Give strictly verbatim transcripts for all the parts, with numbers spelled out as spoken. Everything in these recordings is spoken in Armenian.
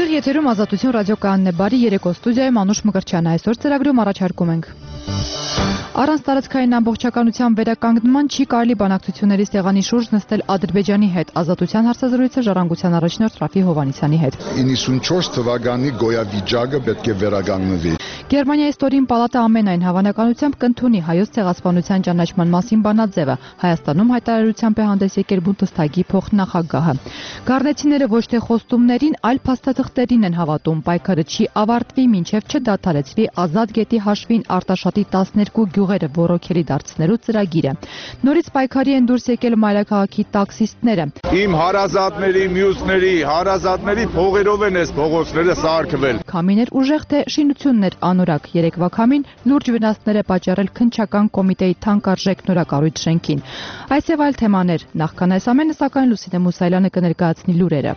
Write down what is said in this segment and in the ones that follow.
Ուղիղ եթերում Ազատություն ռադիոկայանն է, բարի երեկո, ստուդիայում Անուշ Մկրտչյանը, այսօր ծրագրում առաջարկում ենք. Առանց տարածքային ամբողջականության վերականգնման չի կարելի բանակցությունների սեղանի շուրջ նստել Ադրբեջանի հետ, Ազատության հարցազրույցը Ժառանգության առաջնորդ Ռաֆի Հովհաննիսյանի հետ. իննսունչորս թվականի գոյավիճակը պետք է վերականգնվի. Գերմանիայի ստորին պալատը ամենայն հավանականությամբ կընդունի հայոց ցեղասպանության ճանաչման մասին բանաձևը, Հայաստանում հայտարարությամբ է հանդես եկել Բունդեսթագի փոխնախագահը. Գառնեցիները ոչ թե խոստումներին, այլ փաստաթղթերին են հավատում, պայքարը չի ավարտվի, մինչև չդադարեցվի Ազատ գետի հաշվին Արտաշատի տասներկու գյուղերը ոռոգելի դարձնելու ծրագիրը. Նորից պայքարի են դուրս եկել մայրաքաղաքի տաքսիստները. Իմ հարազատների, մյուսների, հարազատների փողերով են այս փողոցները սարքվել. Քամին էր ուժեղ, թե շինություններ անորակ, երեկվա քամին լուրջ վնասներ է պատճառել Քննչական կոմիտեի թանկարժեք նորակառույց շենքին. Այս եւ այլ թեմաներ, նախքան այս ամենը, սակայն Լուսինե Մուսայելյանը կներկայացնի լուրերը.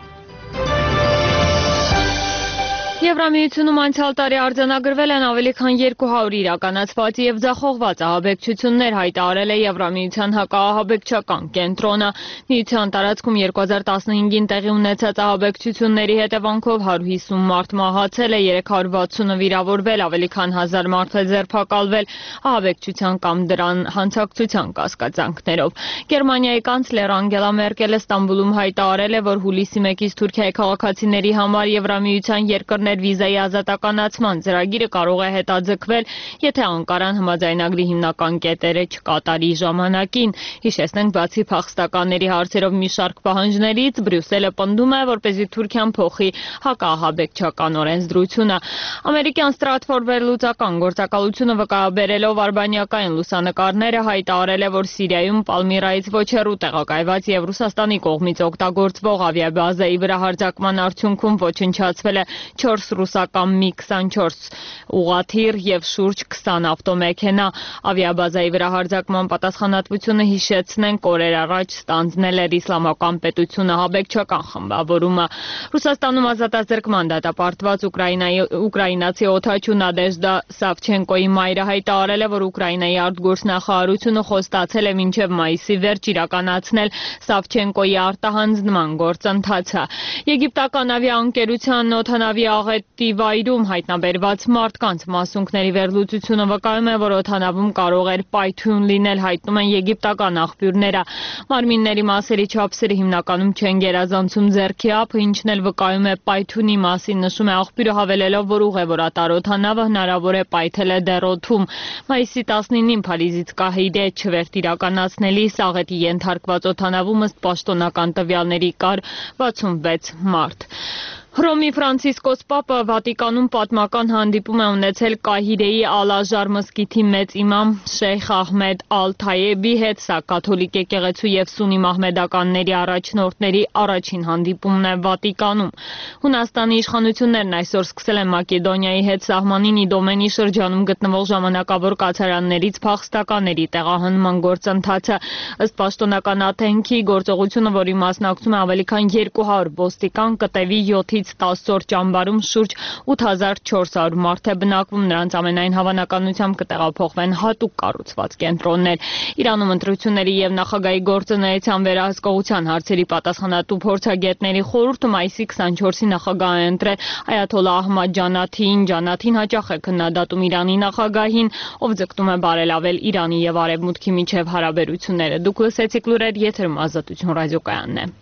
Եվրամիությունում անցյալ տարի արձանագրվել են ավելի քան երկու հարյուր իրականացված եւ ձախողված ահաբեկչություններ, հայտարարել է Եվրամիության հակաահաբեկչական կենտրոնը. Միության տարածքում երկու հազար տասնհինգին տեղի ունեցած ահաբեկչությունների հետևանքով հարյուր հիսուն մարդ մահացել է, երեք հարյուր վաթսունը վիրավորվել, ավելի քան հազար մարդ է ձերբակալվել ահաբեկչության կամ դրան հանցակցության կասկածանքներով։ Գերմանիայի կանցլեր Անգելա Մերկելը Ստամբուլում հայտարարել է, որ հուլիսի մեկից Թուրքիայի քաղաքացիների համար Եվրամիության երկրներ վիզայի ազատականացման ծրագիրը կարող է հետաձգվել, եթե Անկարան համաձայնագրի հիմնական կետերը չկատարի ժամանակին։ Հիշեցնենք, բացի փախստականների հարցերով մի շարք պահանջներից, Բրյուսելը պնդում է, որպեսզի Թուրքիան փոխի հակաահաբեկչական օրենսդրությունը։ Ամերիկյան Stratford վերլուծական գործակալությունը վկայաբերելով արբանյակային լուսանկարները հայտարարել է, որ Սիրիայում Պալմիրայից ոչ հեռու տեղակայված եւ Ռուսաստանի կողմից օգտագործվող ավիաբազայի վրա հարձակման արդյունքում ոչնչացվել է չորս ռուսական մի քսանչորս ուղղաթիռ եւ շուրջ քսան ավտոմեքենա։ Ավիաբազայի վրա հարձակման պատասխանատվությունը, հիշեցնենք, օրեր առաջ ստանձնել էր Իսլամական պետությունը ահաբեկչական խմբավորումը։ Ռուսաստանում ազատազրկման դատապարտված Ուկրաինայի ուկրաինացի օդաչու Նադեժդա Սավչենկոյի մայրը հայտարարել է, որ Ուկրաինայի արտգործնախարարությունը խոստացել է մինչև մայիսի վերջ իրականացնել Սավչենկոյի արտահանձնման գործընթացը։ Եգիպտական ավիաընկերության օդանավի աղետի վայրում հայտնաբերված մարդկանց մասունքների վերլուծությունը վկայում է, որ օդանավում կարող էր պայթյուն լինել, հայտնում են եգիպտական աղբյուրները։ Մարմինների մասերի չափսերը հիմնականում չեն գերազանցում ձեռքի ափը, ինչն էլ վկայում է պայթյունի մասին, նշում է աղբյուրը, հավելելով, որ ուղևորատար օդանավը հնարավոր է պայթել է դեռ օդում։ Մայիսի տասնինին Փարիզից Կահիրե չվերթ իրականացնելիս աղետի ենթարկված օդանավում ըստ պաշտոնական տվյալների կար վաթսունվեց մարդ։ Հռոմի Ֆրանցիսկոս Պապը Վատիկանում պատմական հանդիպում է ունեցել Կահիրեի Ալ-Աժար մզկիթի մեծ իմամ Շեյխ Ահմեդ Ալ-Թայեբի հետ, սա կաթոլիկ եկեղեցու եւ սուննի մահմեդականների առաջնորդների առաջին հանդիպումն է Վատիկանում։ Հունաստանի իշխանություններն այսօր սկսել են Մակեդոնիայի հետ սահմանին Իդոմենի շրջանում գտնվող ժամանակավոր կացարաններից փախստականների տեղահանման գործընթացը։ Ըստ պաշտոնական աթենքի գործողությունը, որի մասնակցում է ավելի քան երկու հարյուր ոստիկան, կտևի յոթից տասը օր ճամբարում շուրջ ութ հազար չորս հարյուր մարդ է բնակվում, նրանց ամենայն հավանականությամբ կտեղափոխվեն հատուկ կառուցված կենտրոններ։ Իրանում ընտրությունների եւ նախագահի գործունեության վերահսկողության հարցերի պատասխանատու փորձագետների խորհուրդը մայիսի քսանչորսի նախագահ է ընտրել Այաթոլլահ Ահմադ Ջանաթիին։ Ջանաթին հաճախ է քննադատում Իրանի նախագահին, ով ձգտում է բարելավել Իրանի եւ Արևմուտքի միջև հարաբերությունները։ Դուք լսեցիք լուրեր, եթերում Ազատություն ռադիոկայանն է։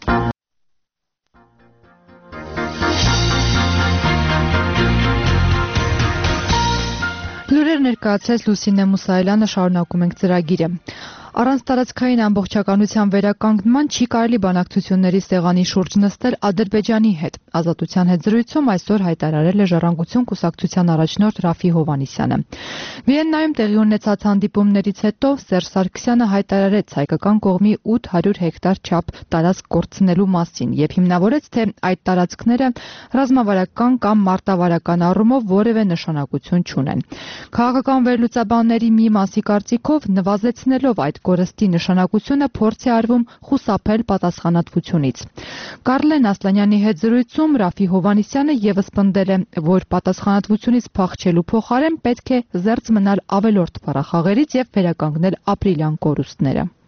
Լուրեր ներկայացրեց Լուսինե Մուսայելյանը, շարունակում ենք ծրագիրը։ Առանց տարածքային ամբողջականության վերականգնման չի կարելի բանակցությունների սեղանի շուրջ նստել Ադրբեջանի հետ։ Ազատության հետ զրույցում այսօր հայտարարել է Ժառանգություն կուսակցության առաջնորդ Ռաֆի Հովհաննիսյանը։ Վիեննայում տեղի ունեցած հանդիպումներից հետո Սերժ Սարգսյանը հայտարարեց հայկական կողմի ութ հարյուր հեկտար չափ տարածք կորցնելու մասին եւ հիմնավորեց, թե այդ տարածքները ռազմավարական կամ մարտավարական առումով որևէ նշանակություն չունեն։ Քաղաքական վերլուծաբանների մի մասի կարծիքով նվազեցնելով այդ կորստի նշանակությունը փորձ է արվում խուսափել պատասխանատվությունից։ Կարլեն Ասլանյանի հետ զրույցում Ռաֆի Հովհաննիսյանը եւս պնդել է, որ պատասխանատվությունից փախչելու փոխարեն պետք է զերծ մնալ ավելորդ բառախաղերից եւ վերականգնել ապրիլյան կորուստները։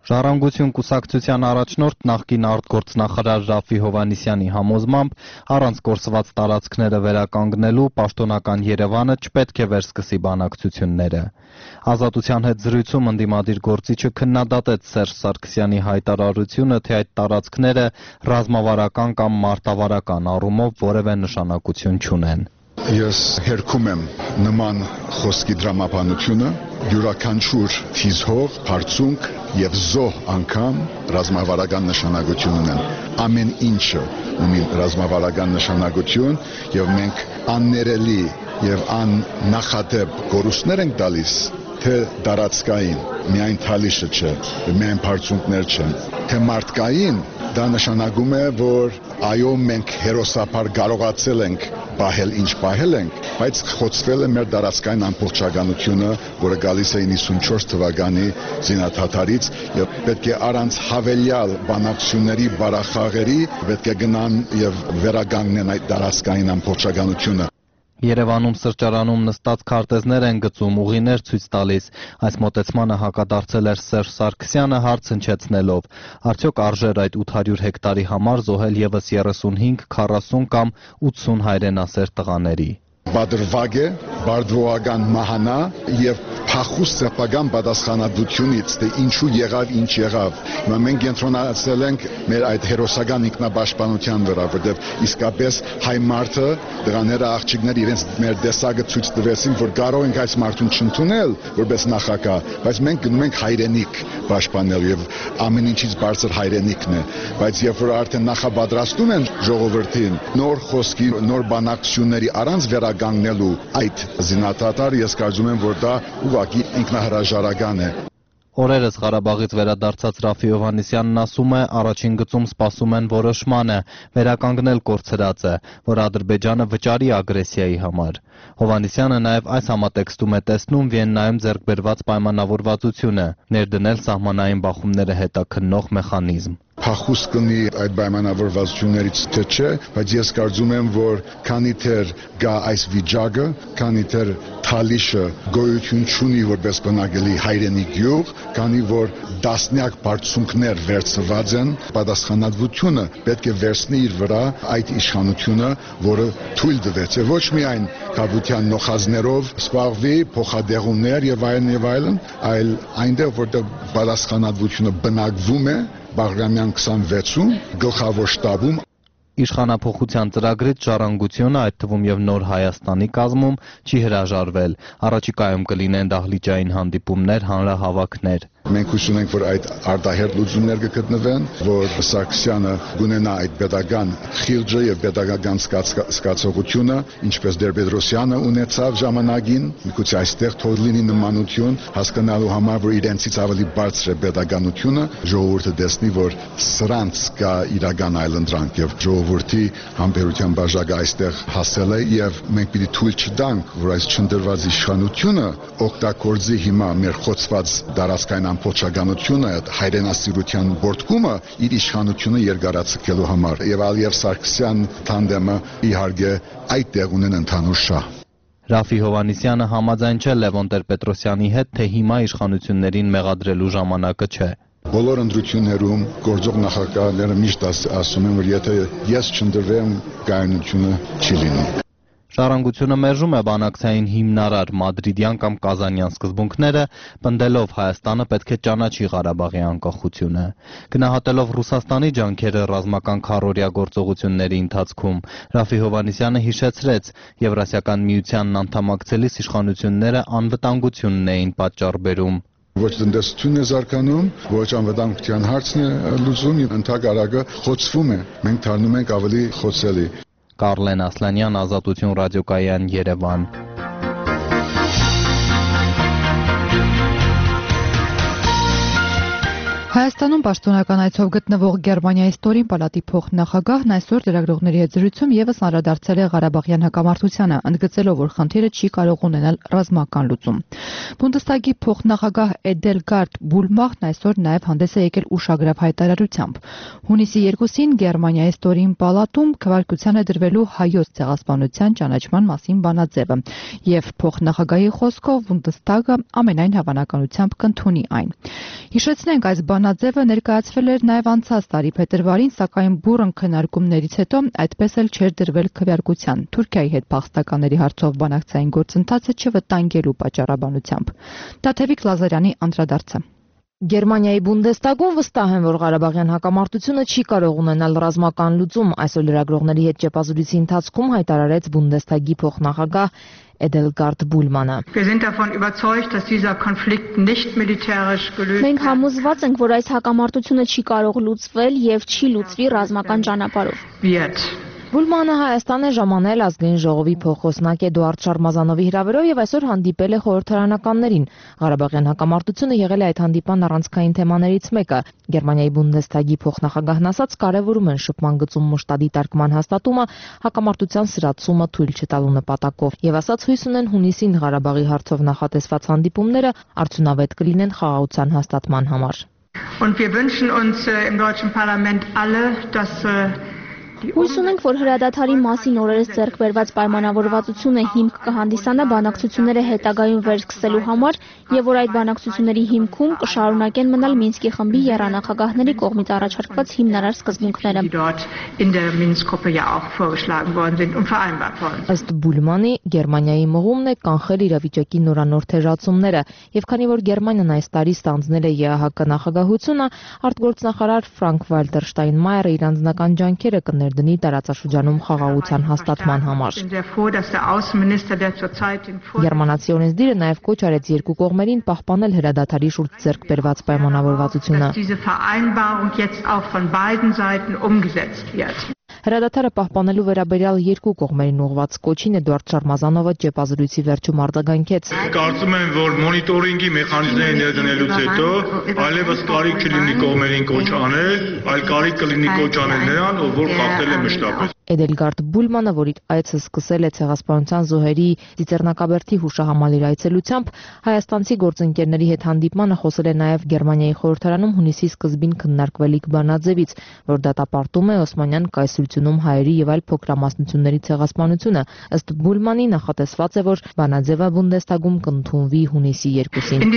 Ժառանգություն կուսակցության առաջնորդ նախկին արտգործնախարար Ռաֆի Հովհաննիսյանի համոզմամբ առանց կորսված տարածքները վերականգնելու պաշտոնական Երևանը չպետք է վերսկսի բանակցությունները։ Ազատության հետ զրույցում ընդդիմադիր գործիչը քննադատեց Սերժ Սարգսյանի հայտարարությունը, թե այդ տարածքները ռազմավարական կամ մարտավարական առումով որևէ նշանակություն չունեն։ Ես հերքում եմ նման խոսքի դրամապանությունը, յուրաքանչյուր թիզհող, բարձունք եւ զոհ անգամ ռազմավարական նշանակություն ունեն։ Ամեն ինչը ունի ռազմավարական նշանակություն եւ մենք աններելի եւ աննախադեպ գորուստներ ենք տալիս, թե դարածքային, միայն թալիշը չէ, միայն բարձունքներ չեն, թե մարդկային, դա նշանակում է, որ այո, մենք հերոսապար կարողացել ենք պահել ինչ պահել ենք, բայց խոցվել է մեր դարածքային ամբողջականությունը, որը գալիս է իննսունչորս թվականի զինադադարից եւ պետք է առանց հավելյալ բանակցությունների բարախաղերի պետք է գնան եւ վերականգնեն այդ դարածքային ամբողջականությունը։ Երևանում սրճարանում նստած քարտեզներ են գծում, ուղիներ ցույց տալիս։ Այս մոտեցմանը հակադարձել էր Սերժ Սարգսյանը հարց հնչեցնելով. արդյոք արժեր այդ ութ հարյուր հեկտարի համար զոհել եւս երեսունհինգ, քառասուն կամ ութսուն հայրենասեր տղաների։ Բադրվագ է, բարդվողական մահանա եւ փախուստ սեփական պատասխանատվությունից, թե ինչու եղավ, ինչ եղավ։ Հիմա մենք կենտրոնացել ենք մեր այդ հերոսական ինքնապաշտպանության վրա, որտեղ իսկապես հայ մարդը, դրաները աղջիկները իրենց մեր տեսակը ցույց տվեցին, որ կարող ենք այս մարդուն չընդունել որպես նախագահ, բայց մենք գնում ենք հայրենիք պաշտպանել եւ ամեն ինչից բարձր հայրենիքն է։ Բայց երբ որ արդեն նախապատրաստում են ժողովրդին նոր խոսքի, նոր բանակցությունների առանց վերա գանգնելու այդ զինադադար, ես կարծում եմ, որ դա ուղղակի ինքնահրաժարական է։ Օրերս Ղարաբաղից վերադարձած Ռաֆի Հովհաննիսյանն ասում է, առաջին գծում սպասում են որոշմանը, վերականգնել կորցրածը, որ Ադրբեջանը վճարի ագրեսիայի համար։ Հովհաննիսյանը նաև այս համատեքստում է տեսնում Վիեննայում ձեռք բերված պայմանավորվածությունը, ներդնել սահմանային բախումները հետաքննող մեխանիզմ։ Փախուստ կնի այդ պայմանավորվածություններից թե չէ, բայց ես կարծում եմ, որ քանի դեռ գա այս վիճակը, քանի դեռ թալիշը գոյություն չունի որպես բնակելի հայրենի գյուղ, քանի որ դասնյակ բարձունքներ վերցված են, պատասխանատվությունը պետք է վերցնի իր վրա այդ իշխանությունը, որը թույլ տվեց, ոչ միայն կապիտան նոխազներով սպառվի, փոխադեղումներ եւ այլն եւ այլն, այլ այնտեղ որտեղ պատասխանատվությունը բնակվում է Բաղրամյան քսանվեցում գլխավոր շտաբում Իշխանափոխության ծրագրից Ժառանգությունը, այդ թվում եւ Նոր Հայաստանի կազմում չի հրաժարվել։ Առաջիկայում կլինեն դահլիճային հանդիպումներ, հանրահավաքներ։ Մենք հույս ունենք, որ այդ արտահերտ լուծումներ կգտնվեն, որ Սարգսյանը կունենա այդ պետական խիղճը եւ պետական զգացողությունը, ինչպես Տեր-Պետրոսյանը ունեցավ ժամանակին, միգուցե այստեղ թող լինի նմանություն, հասկանալու համար, որ իրենցից ավելի բարձր է պետականությունը, ժողովուրդը տեսնի, որ սրանց կա իրական այլընտրանք եւ ժողովրդի համբերության բաժակը այստեղ հասել է եւ մենք պիտի թույլ չտանք, որ այս չընտրված իշխանությունը օգտագործի հիմա մեր խոցված դարածքային ամբողջականությունը, հայրենասիրության բորտկումը իր իշխանությունը երկարացնելու համար եւ Ալիև Սարգսյան թանդեմը իհարկե այդտեղ ունեն ընդհանուր շահ։ Ռաֆի Հովհաննիսյանը համաձայն չէ Լևոն Տեր-Պետրոսյանի հետ, թե հիմա իշխանություններին մեղադրելու ժամանակը չէ։ Բոլոր ընտրություններում գործող նախագահները միշտ ասում են, որ եթե ես չընտրվեմ, կայունությունը չի լինի։ Ժառանգությունը մերժում է բանակցային հիմնարար մադրիդյան կամ կազանյան սկզբունքները, պնդելով Հայաստանը պետք է ճանաչի Ղարաբաղի անկախությունը։ Գնահատելով Ռուսաստանի ջանքերը ռազմական քառօրյա գործողությունների ընթացքում, Ռաֆի Հովհաննիսյանը հիշեցրեց, Եվրասիական միությանն անդամակցելիս իշխանությունները անվտանգությունն էին պատճառ բերում։ Ոչ տնտեսությունն է զարգանում, ոչ անվտանգության հարցն է լուծում, ընդհակառակը խոցվում է։ Մենք դառնում ենք ավելի խոցելի։ Կարլեն Ասլանյան, Ազատություն ռադիոկայան, Երևան։ Հայաստանում պաշտոնական այցով գտնվող Գերմանիայի ստորին պալատի փոխնախագահն այսօր լրագրողների հետ զրույցում եւս անդրադարձել է Ղարաբաղյան հակամարտությանը, ընդգծելով, որ խնդիրը չի կարող ունենալ ռազմական լուծում։ Բունդեսթագի փոխնախագահ Էդելգարդ Բուլմախն այսօր նաեւ հանդես է եկել ուշագրավ հայտարարությամբ։ Հունիսի երկուսին Գերմանիայի ստորին պալատում քվեարկության է դրվելու հայոց ցեղասպանության ճանաչման մասին բանաձևը, եւ փոխնախագահի խոսքով Բունդեսթագը ամենայն հավանականությամբ կընդունի այն։ Հիշեցնենք, այս բան բանաձևը ներկայացվել էր նաև անցած տարի փետրվարին, սակայն բուռն քննարկումներից հետո այդպես էլ չէր դրվել քվեարկության։ Թուրքիայի հետ փախստականների հարցով բանակցային գործընթացը չվտանգելու պատճառաբանությամբ։ Տաթևիկ Լազարյանի անդրադարձը։ Գերմանիայի Բունդեստագում վստահ են, որ Ղարաբաղյան հակամարտությունը չի կարող ունենալ ռազմական լուծում, այսօր լրագրողների հետ ճեպազրույցի ընթացքում հայտարարեց Բունդեստագի փոխնախագահ Էդելգարդ Բուլմանը։ Մենք համոզված ենք, որ այս հակամարտությունը չի կարող լուծվել եւ չի լուծվի ռազմական ճանապարհով։ Բուլմանը Հայաստան է ժամանել ազգային ժողովի փոխոսնակ Էդուարդ Շարմազանովի հրավերով եւ այսօր հանդիպել է խորհրդարանականներին։ Ղարաբաղյան հակամարտությունը եղել է այդ հանդիպան առանցքային թեմաներից մեկը։ Գերմանիայի Բունդեստագի փոխնախագահն ասաց, կարևորում են շփման գծում մշտադիտարկման հաստատումը, հակամարտության սրացումը թույլ չտալու նպատակով եւ ասաց հույս ունեն հունիսին Ղարաբաղի հարցով նախատեսված հանդիպումները արդյունավետ կլինեն խաղաղության հաստատման համար։ Und wir wünschen uns im deutschen Parlament alle, dass Հույս ունենք, որ հրադադարի մասին օրերս ձեռք բերված պայմանավորվածությունը հիմք կհանդիսանա բանակցությունները հետագայում վերսկսելու համար եւ որ այդ բանակցությունների հիմքում կշարունակեն մնալ Մինսկի խմբի եռանախագահների կողմից առաջարկված հիմնարար սկզբունքները։ Ըստ Բուլմանի, Գերմանիայի մղումն է կանխել իրավիճակի նորանոր թեժացումները եւ քանի որ Գերմանիան այս տարի ստանձնել է ԵԱՀԿ նախագահությունը, արտգործնախարար Ֆրանկ Վալտեր Շտայնմայերը իր անձնական ջանքերը կներդնի տարածաշրջանում խաղաղության հաստատման համար։ Գերմանացի օրենսդիրը նաև կոչ արեց երկու կողմերին պահպանել հրադադարի շուրջ ձեռք բերված պայմանավորվածությունը։ Հրադադարը պահպանելու վերաբերյալ երկու կողմերին ուղղված կոչին Էդուարդ Շարմազանովը ճեպազրույցի վերջում արձագանքեց։ Կարծում եմ, որ մոնիտորինգի մեխանիզմները ներդնելուց հետո այլևս կարիք չլինի կողմերին կոչ անել, այլ կարիք կլինի կոչ անել նրան, ով որ խախտել է մշտապես։ Էդելգարդ Բուլմանը, որ իր այցը սկսել է ցեղասպանության զոհերի Ծիծեռնակաբերդի հուշահամալիրի այցելությամբ, հայաստանցի գործընկերների հետ հանդիպմանը խոսել է նաև Գերմանիայի խորհրդարանում հունիսի սկզբին քննարկվելիք բանաձևից, որ դատապարտում է Օսմանյան կայսրությունում հայերի եւ այլ փոքրամասնությունների ցեղասպանությունը։ Ըստ Բուլմանի նախատեսված է, որ բանաձևը Բունդեստագում կընդունվի հունիսի երկուսին։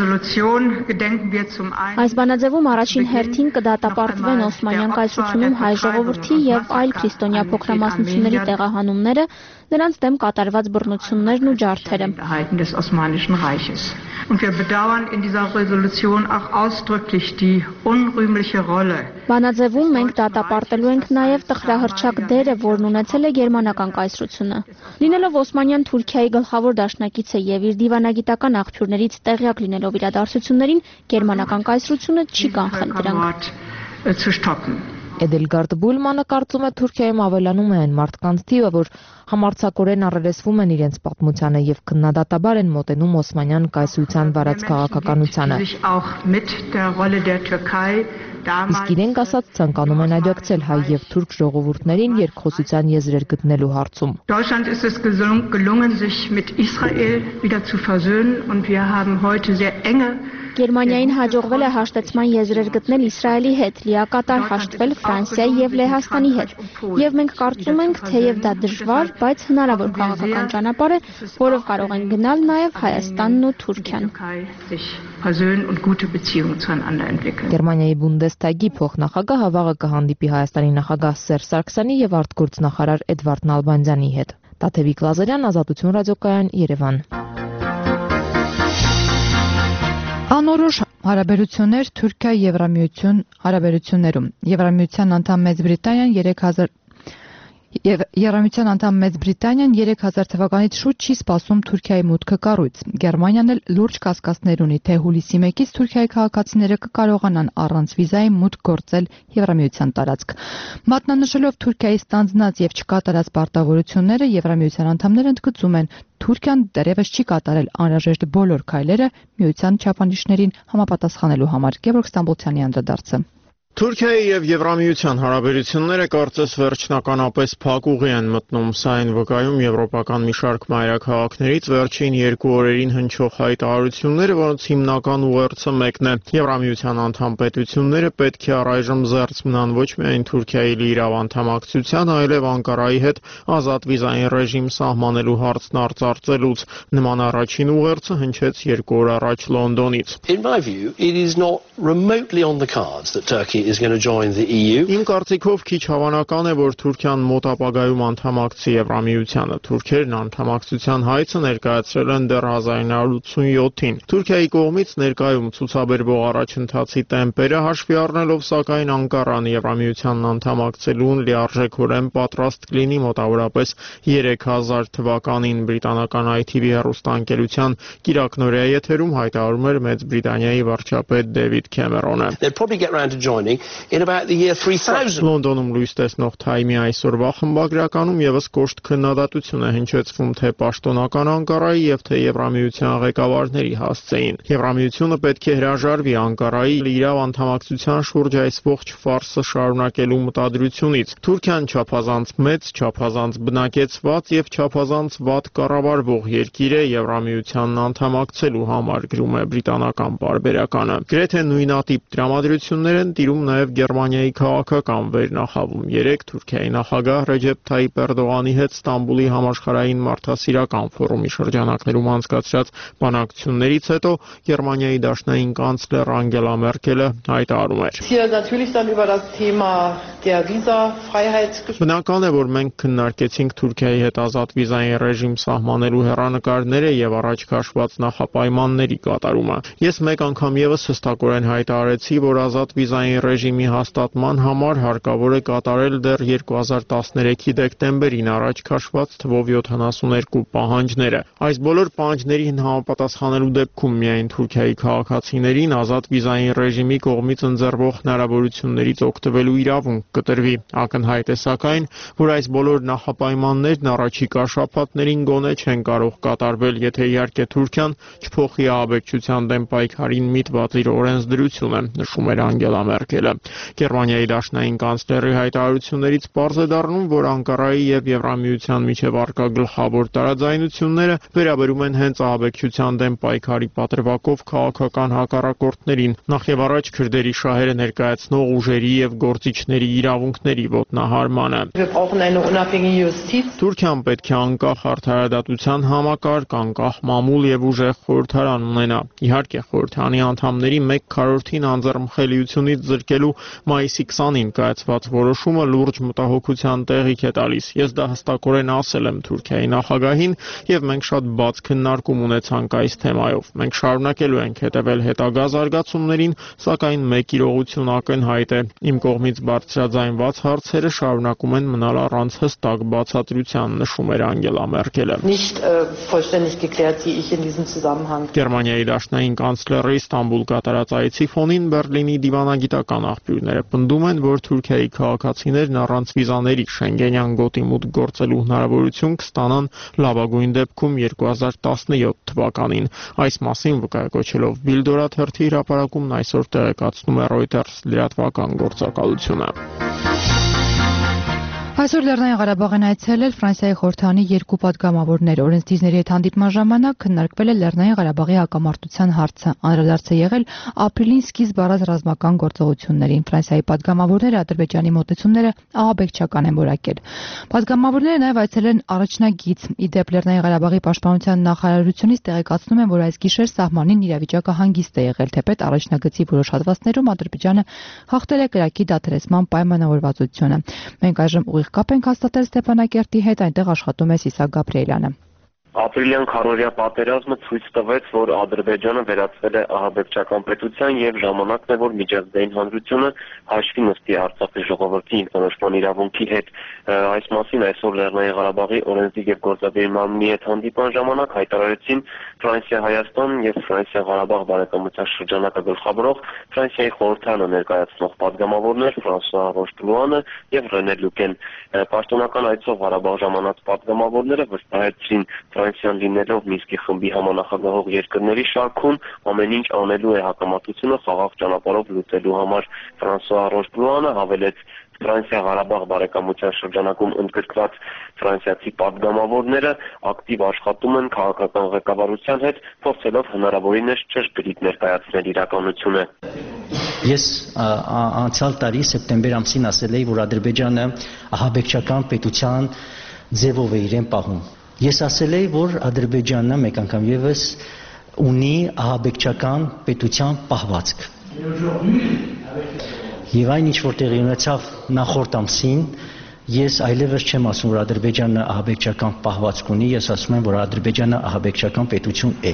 Այս բանաձևում առաջին հերթին կդատապարտվեն Օսմանյան կայսրությունում հայ ժողովրդի եւ այլ քրիստոնյա փոքրամասնությունների տեղահանումները, նրանց դեմ կատարված բռնություններն ու ջարդերը։ Բանաձևում մենք դատապարտելու ենք նաև տխրահռչակ դերը, որն ունեցել է գերմանական կայսրությունը։ Լինելով Օսմանյան Թուրքիայի գլխավոր դաշնակիցը եւ իր դիվանագիտական աղբյուրներից տեղյակ լինելով իրադարձություններին, գերմանական կայսրությունը չի կանխել դրանք։ Էդելգարդ Բուլմանը կարծում է Թուրքիայում ավելանում է այն մարդկանց թիվը, որ համարձակորեն առերեսվում են իրենց պատմությանը եւ քննադատաբար են մոտենում Օսմանյան կայսրության վարած քաղաքականությանը։ Իսկ իրենք ասած ցանկանում են աջակցել հայ եւ թուրք ժողովուրդներին երկխոսության եզրեր գտնելու հարցում։ Deutschland ist es gelungen, sich mit Israel wieder zu versöhnen und wir haben heute sehr enge Գերմանիային հաջողվել է հաշտեցման եզրեր գտնել Իսրայելի հետ, լիակատար հաշտվել Ֆրանսիայի եւ Լեհաստանի հետ։ Եվ մենք կարծում ենք, թեև դա դժվար, բայց հնարավոր քաղաքական ճանապարհ է, որով կարող են գնալ նաեւ Հայաստանն ու Թուրքիան։ Գերմանիայի Բունդեստագի փոխնախագահը վաղը կհանդիպի Հայաստանի նախագահ Սերժ Սարգսյանի եւ արտգործնախարար Էդվարդ Նալբանդյանի հետ։ Տաթևիկ Լազարյան, Ազատություն ռադիոկայան, Երևան։ Անորոշ հարաբերություններ Թուրքիա-Եվրամիություն հարաբերություններում։ Եվրամիության անդամ Մեծ Բրիտանիան երեք հազար Եվ Եվրամիության անդամ Մեծ Բրիտանիան երեք հազար թվականից շուտ չի սպասում Թուրքիայի մուտքը կառույց։ Գերմանիան էլ լուրջ կասկածներ ունի, թե հուլիսի մեկից Թուրքիայի քաղաքացիները կկարողանան առանց վիզայի մուտք գործել Եվրամիության տարածք։ Մատնանշելով Թուրքիայի ստանձնած եւ չկատարած պարտավորությունները, Եվրամիության անդամները ընդգծում են, Թուրքիան դեռևս չի կատարել անհրաժեշտ բոլոր քայլերը միության չափանիշներին համապատասխանելու համար։ Գևորգ Ստամբոլցյանի անդրադարձը։ Թուրքիայի եւ Եվրամիության հարաբերությունները կարծես վերջնականապես փակուղի են մտնում, սա այն վկայում եվրոպական մի շարք մայրաքաղաքներից վերջին երկու օրերին հնչող հայտարարությունները, որոնց հիմնական ուղերձը մեկն է. Եվրամիության անդամ պետությունները պետք է առայժմ զերծ մնան ոչ միայն Թուրքիայի լիիրավ անդամակցության, այլև Անկարայի հետ ազատ վիզային ռեժիմ սահմանելու հարցն արծարծելուց։ Նման առաջին ուղերձը հնչեց երկու օր առաջ Լոնդոնից։ In my view, it is not remotely on the cards that Turkey is going to join the E U. Իմ կարծիքով քիչ հավանական է, որ Թուրքիան մոտ ապագայում անդամակցի Եվրամիությանը։ Թուրքերն անդամակցության հայցը ներկայացրել են դեռ հազար ինը հարյուր ութսունյոթին։ Թուրքիայի կողմից ներկայում ցուցաբերվող առաջընթացի տեմպերը հաշվի առնելով, սակայն Անկարան Եվրամիությանն անդամակցելուն լիարժեքորեն պատրաստ կլինի մոտավորապես երեք հազար թվականին բրիտանական I T V հեռուստաընկերության կիրակնօրյա եթերում հայտարարում էր Մեծ Բրիտանիայի վարչապետ Դեվիդ Քեմերոնը։ They'll probably get round to joining in about the year three thousand. Լոնդոնում լույս տեսնող Թայմի այսօրվա խմբագրականում եւս կոշտ քննադատություն է հնչեցվում թե պաշտոնական Անկարայի եւ թե Եվրամիության ղեկավարների հասցեին։ Եվրամիությունը պետք է հրաժարվի Անկարայի լիիրավ անդամակցության շուրջ այս ողջ ֆարսը շարունակելու մտադրությունից։ Թուրքիան չափազանց մեծ, չափազանց բնակեցված եւ չափազանց վատ կառավարվող երկիր է Եվրամիությանն անդամակցելու համար, գրում է բրիտանական պարբերականը։ Գրեթե նույնատիպ տրամադրություններ են տիրում նաև Գերմանիայի քաղաքական վերնախավում։ Երեկ Թուրքիայի նախագահ Ռեջեփ Թայիփ Էրդողանի հետ Ստամբուլի համաշխարհային մարդասիրական ֆորումի շրջանակներում անցկացրած բանակցություններից հետո Գերմանիայի դաշնային կանցլեր Անգելա Մերկելը հայտարարում էր. Բնական է, որ մենք քննարկեցինք Թուրքիայի հետ ազատ վիզային ռեժիմ սահմանելու հեռանկարները եւ առաջ քաշված նախապայմանների կատարումը։ Ես մեկ անգամ եւս հստակորեն հայտարարեցի, որ ազատ վիզային ռեժիմի հաստատման համար հարկավոր է կատարել դեռ երկու հազար տասներեքի դեկտեմբերին առաջ քաշված թվով յոթանասուներկու պահանջները։ Այս բոլոր պահանջներին համապատասխանելու դեպքում միայն Թուրքիայի քաղաքացիներին ազատ վիզային ռեժիմի կողմից ընձեռվող հնարավորություններից օգտվելու իրավունք կտրվի։ Ակնհայտ է սակայն, որ այս բոլոր նախապայմաններն առաջիկա շաբաթներին գոնե չեն կարող կատարվել, եթե իհարկե Թուրքիան չփոխի ահաբեկչության դեմ պայքարին միտված իր օրենսդրությունը, նշում էր Անգելա Մերկելը։ Գերմանիայի դաշնային կանցլերի հայտարարություններից պարզ է դառնում, որ Անկարայի եւ Եվրամիության միջև առկա գլխավոր տարաձայնությունները վերաբերում են հենց ահաբեկչության դեմ պայքարի պատրվակով քաղաքական հակառակորդներին, նախ եւ առաջ քրդերի շահերը ներկայացնող ուժերի եւ գործիչների իրավունքների ոտնահարմանը։ Թուրքիան պետք է անկախ արդարադատության համակարգ, անկախ մամուլ եւ ուժեղ խորհրդարան ունենա։ Իհարկե, խորհրդարանի անդամների մեկ քառորդին անձեռնմխելիությունից զրկելու մայիսի քսանին կայացված որոշումը լուրջ մտահոգության տեղիք է տալիս։ Ես դա հստակորեն ասել եմ Թուրքիայի նախագահին եւ մենք շատ բաց քննարկում ունեցանք այս թեմայով։ Մենք շարունակելու ենք հետևել հետագա զարգացումներին, սակայն մեկ իրողություն ակնհայտ է։ Իմ կողմից բարձրաձայնված հարցերը շարունակում են մնալ առանց հստակ բացատրության, նշում էր Անգելա Մերկելը։ Գերմանիայի դաշնային կանցլերի Ստամբուլ կատարած այցի ֆոնին Բերլինի դիվանագիտական աղբյուրները պնդում են, որ Թուրքիայի քաղաքացիներն առանց վիզաների Շենգենյան գոտի մուտք գործելու հնարավորություն կստանան լավագույն դեպքում երկու հազար տասնյոթ թվականին։ Այս մասին վկայակոչելով Բիլդորա թերթի հրապարակումն այսօր տեղեկացնում է Reuters լրատվական գործակալությունը։ Այսօր Լեռնային Ղարաբաղ են այցելել Ֆրանսիայի խորհրդարանի երկու պատգամավորներ։ Օրենսդիրների հետ հանդիպման ժամանակ քննարկվել է Լեռնային Ղարաբաղի հակամարտության հարցը։ Անդրադարձ է եղել ապրիլին սկիզբ առած ռազմական գործողություններին։ Ֆրանսիայի պատգամավորները Ադրբեջանի մոտեցումները ահաբեկչական են որակել։ Պատգամավորները նաև այցելել են առաջնագիծ։ Ի դեպ Լեռնային Ղարաբաղի պաշտպանության նախարարությունից տեղեկացնում են, որ այս գիշեր սահմանին իրավիճակը հանգիստ է եղել, թեպետ առաջնագծի որոշ հատվածներում Ադրբեջանը խախտել է կրակի դադարեցման պայմանավորվածությունը։ Մենք այժմ ուղիղ կապ ենք հաստատել Ստեփանակերտի հետ, այնտեղ աշխատում է Սիսակ Գաբրիելյանը։ Ապրիլյան քառօրյա պատերազմը ցույց տվեց, որ Ադրբեջանը վերածվել է ահաբեկչական պետության եւ ժամանակն է, որ միջազգային հանրությունը հաշվի նստի Արցախի ժողովրդի ինքնորոշման իրավունքի հետ։ Այս մասին այսօր Լեռնային Ղարաբաղի օրենսդիր եւ գործադիր մարմնի հետ հանդիպման ժամանակ հայտարարեցին Ֆրանսիա-Հայաստան եւ Ֆրանսիա-Ղարաբաղ բարեկամության շրջանակը գլխավորող Ֆրանսիայի խորհրդարանը ներկայացնող պատգամավորներ Ֆրանսուଆ Ռոշտլուանը եւ Ռենե Լուկեն։ Պաշտոնական այցով Ղարաբաղ ժամանած պատգամավորները վստահեցին Ֆրանսիան լինելով Մինսկի խմբի համանախագահող երկրների շարքում ամեն ինչ անելու է հակամարտությունը խաղաղ ճանապարհով լուծելու համար։ Ֆրանսուଆ Ռոշբլուանը հավելեց. Ֆրանսիա-Ղարաբաղ բարեկամության շրջանակում ընդգրկված ֆրանսիացի պատգամավորները ակտիվ աշխատում են քաղաքական ղեկավարության հետ, փորձելով հնարավորինս ճշգրիտ ներկայացնել իրականությունը։ Ես անցյալ տարի սեպտեմբեր ամսին ասել էի, որ Ադրբեջանը ահաբեկչական պետության ձևով է իրեն պահում։ Ես ասել էի, որ Ադրբեջանը մեկ անգամ եւս ունի ահաբեկչական պետության պահվածք։ Եվ այն ինչ որ տեղի ունեցավ նախորդ ամսին, ես այլևս չեմ ասում, որ Ադրբեջանը ահաբեկչական պահվածք ունի, ես ասում եմ, որ Ադրբեջանը ահաբեկչական պետություն է։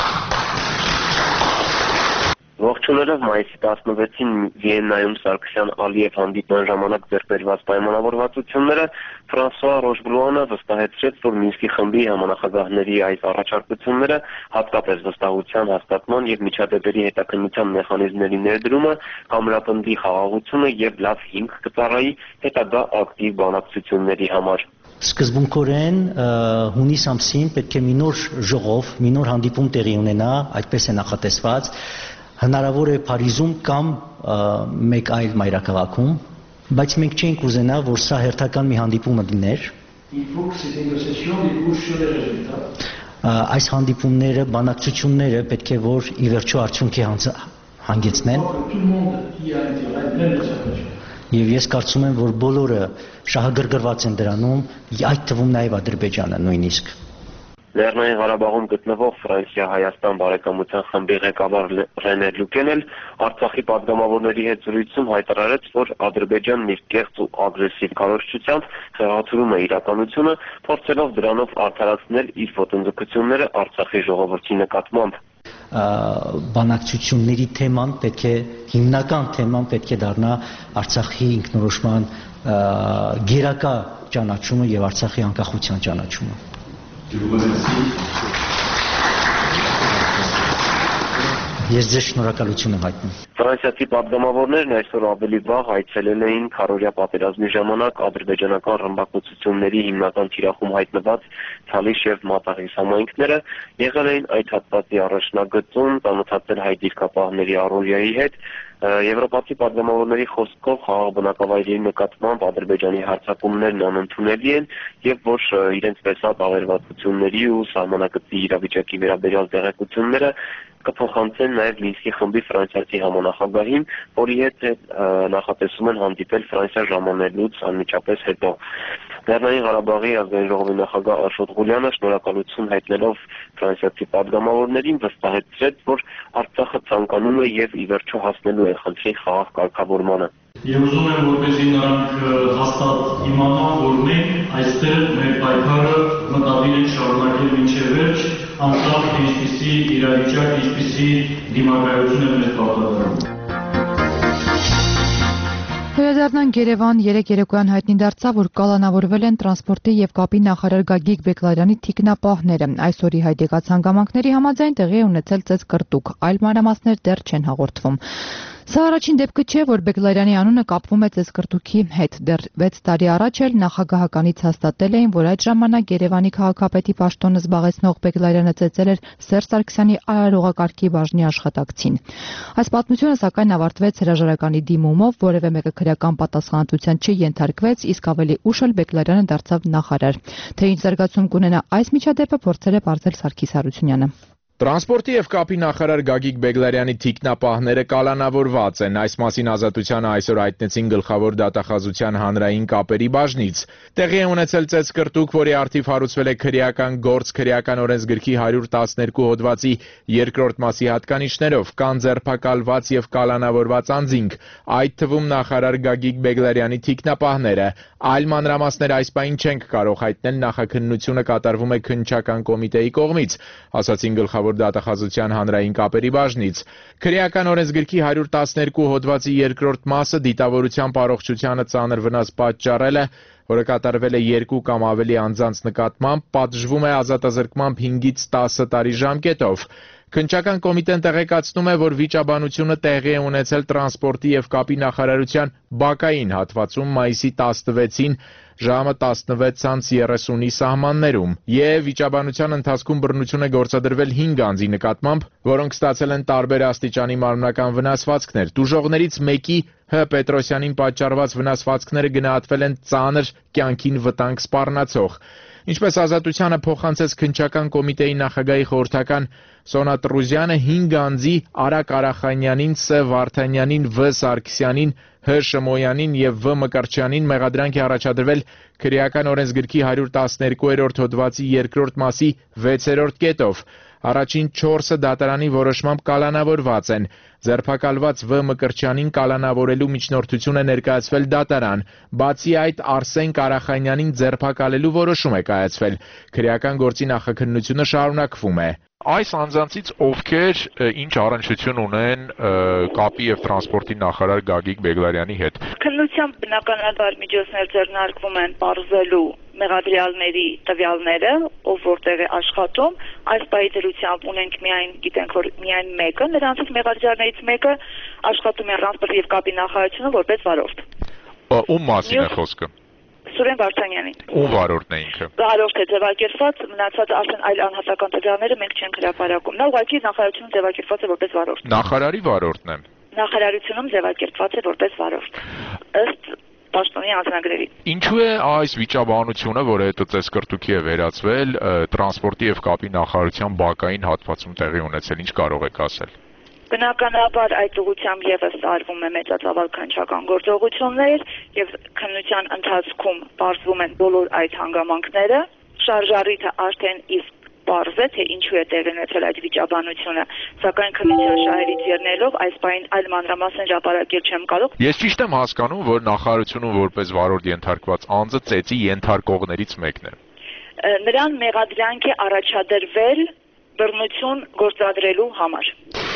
Ողջունելով մայիսի տասնվեցին Վիեննայում Սարգսյան-Ալիև հանդիպման ժամանակ ձեռքբերված պայմանավորվածությունները, Ֆրանսուଆ Ռոշբլուանը վստահեցրեց, որ Մինսկի խմբի համանախագահների այս առաջարկությունները, հատկապես վստահության հաստատման եւ միջադեպերի հետաքննության մեխանիզմների ներդրումը, կամրապնդի խաղաղությունը եւ լավ հիմք կծառայի հետագա ակտիվ բանակցությունների համար։ Սկզբունքորեն հունիս ամսին պետք է մի նոր ժողով, մի նոր հանդիպում տեղի ունենա, այդպես է նախատեսված, հնարավոր է Փարիզում կամ մեկ այլ մայրաքաղաքում, բայց մենք չենք ուզենա, որ սա հերթական մի հանդիպում լիներ։ Այս հանդիպումները, բանակցությունները պետք է որ ի վերջո արդյունքի հանգեցնեն։ Եվ ես կարծում եմ, որ բոլորը շահագրգռված են դրանում, այդ թվում նաև Ադրբեջանը նույնիսկ։ Լեռնային Ղարաբաղում գտնվող Ֆրանսիա-Հայաստան բարեկամության խմբի ղեկավար Ռենե Լուկեն էլ Արցախի պատգամավորների հետ զրույցում հայտարարեց, որ Ադրբեջանն իր կեղծ ու ագրեսիվ քարոզչությամբ խեղաթյուրում է իրականությունը, փորձելով դրանով արդարացնել իր ոտնձգությունները Արցախի ժողովրդի նկատմամբ։ Բանակցությունների թեման պետք է հիմնական թեման պետք է դառնա Արցախի ինքնորոշման գերակա ճանաչումը եւ Արցախի անկախության ճանաչումը։ Ես ձեզ շնորհակալություն եմ հայտնում։ Ֆրանսիացի պատգամավորներն այսօր ավելի վաղ այցելել էին քարոզիա պատերազմի ժամանակ ադրբեջանական ռմբակոծությունների հիմնական թիրախում հայտնված Թալիշ եւ Մատաղիս համայնքները, եղել էին այդ հատվածի առաջնագծում, ծանոթացել հայ դիրքապահների առօրյայի հետ։ Եվրոպացի պատգամավորների խոսքով խաղաղ բնակավայրերի նկատմամբ Ադրբեջանի հարձակումներն անընդունելի են եւ որ իրենց տեսած ավերվածությունների ու սահմանակցի իրավիճակի վերաբերյալ տեղեկությունները կփոխանցեն նաև Մինսկի խմբի ֆրանսիացի համանախագահին, որի հետ նախատեսում են հանդիպել Ֆրանսիա ժամանելուց անմիջապես հետո։ Լեռնային Ղարաբաղի ազգային ժողովի նախագահ Աշոտ Ղուլյանը շնորհակալություն հայտնելով ֆրանսիացի պատգամավորներին վստահեցրեց, որ Արցախը ցանկանում է եւ ի վերջո հասնելու է խնդրի խաղաղ կարգավորմանը։ Եվ ուզում եմ, որպեսզի նրանք հաստատ իմանան, որ մենք այստեղ մեր պայքարը մտադիր ենք շարունակել մինչև վերջ, անկախ թե ինչպիսի իրավիճակ, ինչպիսի դիմակայություն է մեզ պարտադրում։ Վերադառնանք Երևան, երեկ երեկոյան հայտնի դարձավ, որ կալանավորվել են տրանսպորտի եւ կապի նախարար Գագիկ Բեգլարյանի թիկնապահները։ Այսօրի հայդեկած հանգամանքների համաձայն տեղի է ունեցել ծեծկռտուք, այլ մանրամասներ դեռ չեն հաղորդվում։ Սա առաջին դեպքը չէ, որ Բեգլարյանի անունը կապվում է ծեծկռտուքի հետ։ Դեռ վեց տարի առաջ էլ նախագահականից հաստատել էին, որ այդ ժամանակ Երևանի քաղաքապետի պաշտոնը զբաղեցնող Բեգլարյանը ծեծել էր Սերժ Սարգսյանի արարողակարգի բաժնի աշխատակցին։ Այս պատմությունը սակայն ավարտվեց հրաժարականի դիմումով, որևէ մեկը քրեական պատասխանատվության չենթարկվեց, իսկ ավելի ուշ էլ Բեգլարյանը դարձավ նախարար։ Թե ինչ զարգացում կունենա այս միջադեպը, փորձել է պարզել Սարգիս Հարությունյանը։ Տրանսպորտի եւ կապի նախարար Գագիկ Բեգլարյանի թիկնապահները կալանավորված են։ Այս մասին Ազատությանը այսօր հայտնեցին գլխավոր դատախազության հանրային կապերի բաժնից։ Տեղի է ունեցել ծեծկռտուք, որի առթիվ հարուցվել է քրեական գործ քրեական օրենսգրքի հարյուր տասներկու հոդվածի երկրորդ մասի հատկանիշներով, կան ձերբակալված եւ կալանավորված անձինք, այդ թվում նախարար Գագիկ Բեգլարյանի թիկնապահները։ Այլ մանրամասներ այս պահին չենք կարող հայտնել, նախաքննությունը կատարվում է քննչական կոմիտեի կողմից, ասացին գլխավոր դատախազության հանրային կապերի բաժնից։ Քրեական օրենսգրքի հարյուր տասներկու հոդվածի երկրորդ մասը դիտավորության առողջությանը ծանր վնաս պատճառելը, որը կատարվել է երկու կամ ավելի անձանց նկատմամբ, պատժվում է ազատազրկմամբ հինգից տասը տարի ժամկետով։ Քննչական կոմիտեն տեղեկացնում է, որ վիճաբանությունը տեղի է ունեցել տրանսպորտի եւ կապի նախարարության բակային հատվածում մայիսի տասնվեցին ժամը տասնվեց երեսունի սահմաններում եւ վիճաբանության ընթացքում բռնություն է գործադրվել հինգ անձի նկատմամբ, որոնք ստացել են տարբեր աստիճանի մարմնական վնասվածքներ։ Տուժողներից մեկի Հ. Պետրոսյանին պատճառված վնասվածքները գնահատվել են ծանր, կյանքին վտանգ սպառնացող։ Ինչպես Ազատությանը փոխանցեց քննչական կոմիտեի նախագահի խորհրդական Սոնա Տրուզյանը, հինգ անձի Արա Կարախանյանին, Ս. Վարդանյանին, Վ. Սարգսյանին, Հ. Շմոյանին եւ Վ. Մկրտչյանին մեղադրանք է առաջադրվել քրեական օրենսգրքի հարյուր տասներկուերորդ հոդվածի երկրորդ մասի վեցերորդ կետով։ Առաջին չորսը դատարանի որոշմամբ կալանավորված են։ Ձերբակալված Վ. Մկրտչյանին կալանավորելու միջնորդություն է ներկայացվել դատարան։ Բացի այդ, Արսեն Կարախանյանին ձերբակալելու որոշում է կայացվել։ Քրեական գործի նախաքննությունը շարունակվում է։ Այս անձանցից ովքեր ինչ առնչություն ունեն կապի եւ տրանսպորտի նախարար Գագիկ Բեգլարյանի հետ։ Քննությամբ բնականաբար միջոցներ ձեռնարկվում են բարձելու մեղադրյալների տվյալները, ով որտեղ է աշխատում, այս պահի դրությամբ ունենք միայն, գիտենք, որ միայն մեկը, նրանցից մեղադրյալներից մեկը աշխատում է տրանսպորտի եւ կապի նախարարությունը որպես վարորդ։ Ում մասին է խոսքը։ Սուրեն Վարդանյանին։ Ում վարորդն է ինքը։ Վարորդ է ձևակերպված, մնացածը արդեն այլ անհատական տվյալները մենք չենք հրապարակում։ Նա ուղղակի նախարարությունում ձևակերպված է որպես վարորդ։ Նախարարի վարորդն է։ Նախարարությունում ձևակերպված է որպես վարորդ։ Ըստ պաշտոնի անձնագրերի։ Ինչու է այս վիճաբանությունը, որը հետո ծեսկրտուքի է վերածվել, տրանսպորտի եւ կապի նախարարության բակային հատվածում տեղի ունեցել, ինչ կարող եք ասել։ Բնականաբար այդ ուղղությամբ եւս արվում է մեծածավալ քննչական գործողություններ եւ քննության ընթացքում բարձվում են բոլոր այդ հանգամանքները։ Շարժառիթը արդեն իսկ պարզ է, թե ինչու է տեղի ունեցել այդ վիճաբանությունը, սակայն քննության շահերից ելնելով այս պահին այլ մանրամասն հրապարակել չեմ կարող։ Ես ճիշտ եմ հասկանում, որ նախարարությունում որպես վարորդ ենթարկված անձը ծեծի ենթարկողներից մեկն է։ Նրան մեղադրանք է առաջադրվել բռնություն գործադրելու համար։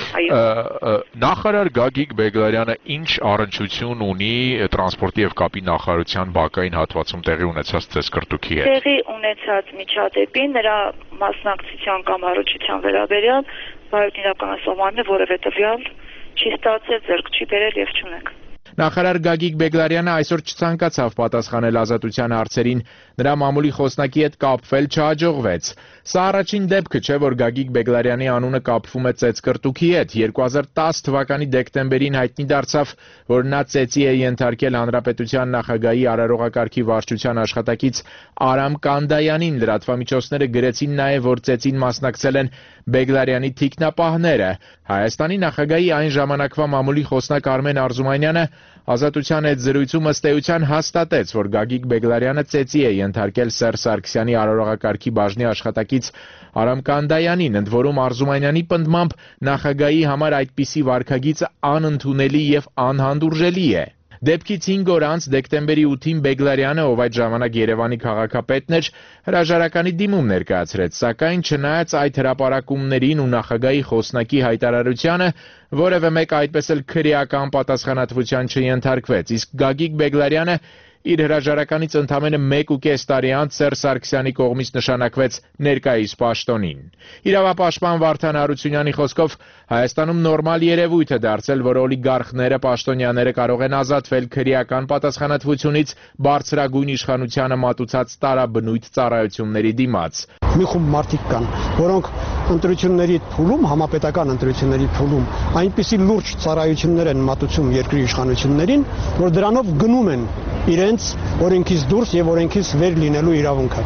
Նախարար Գագիկ Բեգլարյանը ինչ առնչություն ունի տրանսպորտի եւ կապի նախարարության բակային հատվածում տեղի ունեցած ծեսկրտուքի հետ։ Տեղի ունեցած միջադեպին նրա մասնակցության կամ առողջության վերաբերյալ վարորդի իրականացողմանը որևէ տվյալ չի ստացել, ձեռք չի բերել եւ չունենք։ Նախարար Գագիկ Բեգլարյանը այսօր չցանկացավ պատասխանել Ազատության հարցերին, նրա մամուլի խոսնակի հետ կապվել չհաջողվեց։ Սա առաջին դեպքը չէ, որ Գագիկ Բեգլարյանի անունը կապվում է ծեծկրտուքի հետ։ երկու հազար տասը թվականի դեկտեմբերին հայտնի դարձավ, որ նա ծեծի է ենթարկել Հանրապետության նախագահի արարողակարգի վարչության աշխատակից Արամ Կանդայանին։ Լրատվամիջոցները գրեցին նաև, որ ծեծին մասնակցել են Բեգլարյանի թիկնապահները։ Հայաստանի նախագահի այն ժամանակվա մամուլի խոսնակ Արմեն Արզումանյանը Ազատության հետ զրույցում ըստ էության հաստատեց, որ Գագիկ Բեգլարյանը ծեծի է ենթարկել Սերժ Սարգսյանի արարողակարգի բաժնի աշխատակից Արամ Կանդայանին, ընդ որում Արզումանյանի պնդմամբ նախագահի համար այդպիսի վարքագիծը անընդունելի եւ անհանդուրժելի է։ Դեպքից հինգ օր անց դեկտեմբերի ութին Բեգլարյանը, ով այդ ժամանակ Երևանի քաղաքապետն էր, հրաժարականի դիմում ներկայացրեց, սակայն չնայած այդ հրապարակումներին ու նախագահի խոսնակի հայտարարությանը, որևէ մեկ այդպես էլ քրեական պատասխանատվության չենթարկվեց, իսկ Գագիկ Բեգլարյանը իր հրաժարականից ընդամենը մեկ ու կես տարի անց Սերժ Սարգսյանի կողմից նշանակվեց ներկայիս պաշտոնին։ Իրավապաշտպան Վարդան Հարությունյանի խոսքով Հայաստանում նորմալ երևույթ է դարձել, որ օլիգարխները, պաշտոնյաները կարող են ազատվել քրեական պատասխանատվությունից բարձրագույն իշխանությանը մատուցած տարաբնույթ ծառայությունների դիմաց։ Մի խումբ մարդիկ կան, որոնք ընտրությունների փուլում, համապետական ընտրությունների փուլում այնպիսի լուրջ ծառայություններ են մատուցում երկրի իշխանություններին, որ դրանով գնում են իրենց օրենքից դուրս եւ օրենքից վեր լինելու իրավունքը։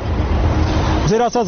Ձեր ասած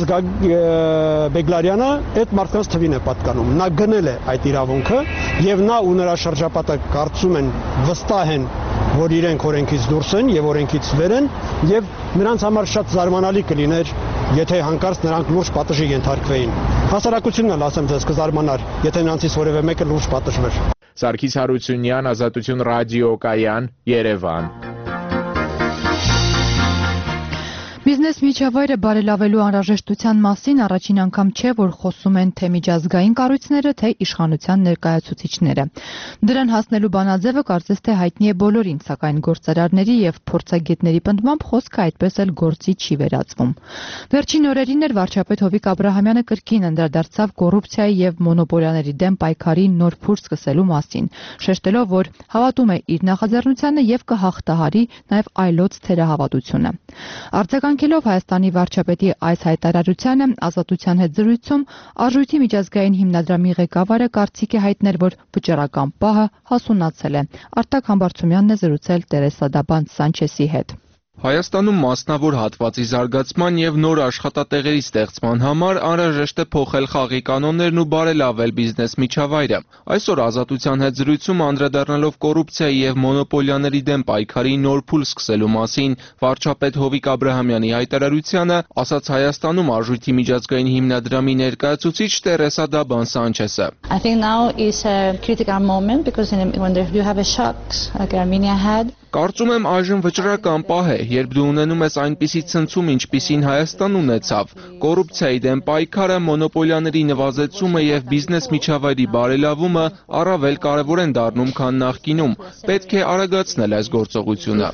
Բեգլարյանը այդ մարդկանց թվին է պատկանում։ Նա գնել է այդ իրավունքը եւ նա ու նրա շրջապատը կարծում են, վստահ են, որ իրենք օրենքից դուրս են եւ օրենքից վեր են եւ նրանց համար շատ զարմանալի կլիներ, եթե հանկարծ նրանք լուրջ պատժի ենթարկվեին։ Հասարակությունն էլ ասեմ ձեզ կզարմանար, եթե նրանցից որևէ մեկը լուրջ պատժվեր։ Սարգիս Հարությունյան, Ազատություն ռադիոկայան, Երևան։ Մյուս Բիզնես միջավայրը բարելավելու անհրաժեշտության մասին առաջին անգամ չէ, որ խոսում են թե միջազգային կառույցները, թե իշխանության ներկայացուցիչները։ Դրան հասնելու բանաձևը կարծես թե հայտնի է բոլորին, սակայն գործարարների եւ փորձագետների պնդմամբ խոսքը այդպես էլ գործի չի վերածվում։ Վերջին օրերին էր վարչապետ Հովիկ Աբրահամյանը կրկին անդրադարձավ կոռուպցիայի եւ մոնոպոլիաների դեմ պայքարի նոր փուլ սկսելու մասին, շեշտելով, որ հավատում է իր նախաձեռնությանը եւ կհաղթահարի նաեւ այլոց թերահավատությունը։ Արձագանքելով Հայաստանի վարչապետի այս հայտարարությանը Ազատության հետ զրույցում Արժույթի միջազգային հիմնադրամի ղեկավարը կարծիք է հայտնել, որ վճռական պահը հասունացել է։ Արտակ Համբարձումյանն է զրուցել Տերեսա Դաբանց Սանչեսի հետ։ Հայաստանում մասնավոր հատվածի զարգացման եւ նոր աշխատատեղերի ստեղծման համար անհրաժեշտ է փոխել խաղի կանոններն ու բարելավել բիզնես միջավայրը։ Այսօր Ազատության հետ զրույցում անդրադառնալով կոռուպցիայի եւ մոնոպոլիաների դեմ պայքարի նոր փուլ սկսելու մասին վարչապետ Հովիկ Աբրահամյանի հայտարարությանը ասաց Հայաստանում Արժույթի միջազգային հիմնադրամի ներկայացուցիչ Տերեսա Դաբան Սանչեսը։ I think now is a critical moment because when you have a shock like Armenia had. Կարծում եմ այժմ վճռական պահ է, երբ դու ունենում ես այնպիսի ցնցում, ինչպիսին Հայաստան ունեցավ։ Կոռուպցիայի դեմ պայքարը, մոնոպոլիաների նվազեցումը եւ բիզնես միջավայրի բարելավումը առավել կարեւոր են դառնում, քան նախկինում։ Պետք է արագացնել այս գործողությունը։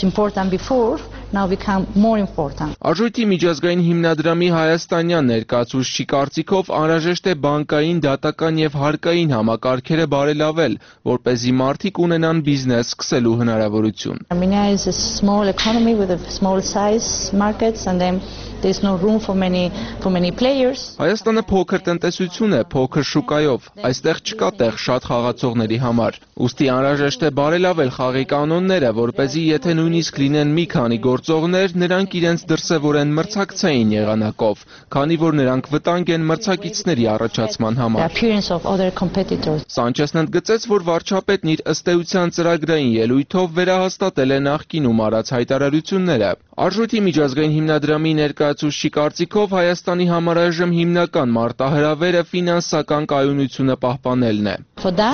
Արժույթի միջազգային հիմնադրամի հայաստանյան ներկայացուցչի կարծիքով անհրաժեշտ է բանկային, դատական եւ հարկային համակարգերը բարելավել, որպեսզի մարդիկ ունենան բիզնես սկսելու հնարավորություն։ Armenia is a small economy with a small size markets and then there's no room for many for many players. Հայաստանը փոքր տնտեսություն է, փոքր շուկայով։ Այստեղ չկա տեղ շատ խաղացողների համար։ Ուստի անհրաժեշտ է բարելավել խաղի կանոնները, որպեսզի եթե նույնիսկ լինեն մի քանի գործողներ, նրանք իրենց դրսևորեն մրցակցային եղանակով, քանի որ նրանք վտանգ են մրցակիցների առաջացման համար։ Սանչեսն ընդգծեց, որ վարչապետն իր ըստ էության ծրագրային ելույթով վերահաստատել է նախկինում արած հայտարարությունները։ Արժույթի միջազգային հիմնադրամի ներկայացուցչի կարծիքով Հայաստանի համար այժմ հիմնական մարտահրավերը ֆինանսական կայունությունը պահպանելն է։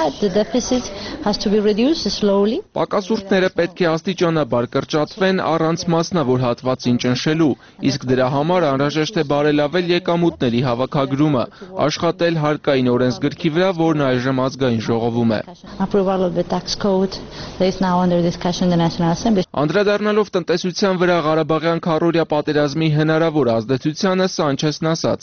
Պակասուրդները պետք է աստիճանաբար կրճատվեն առանց մասնավոր հատվածին ճնշելու, իսկ դրա համար անհրաժեշտ է բարելավել եկամուտների հավաքագրումը, աշխատել հարկային օրենսգրքի վրա, որն այժմ ազգային ժողովում է։ Անդրադառնալով տնտեսության վրա Ղարաբաղյան քառօրյա պատերազմի հնարավոր ազդեցությանը Սանչեսն ասաց.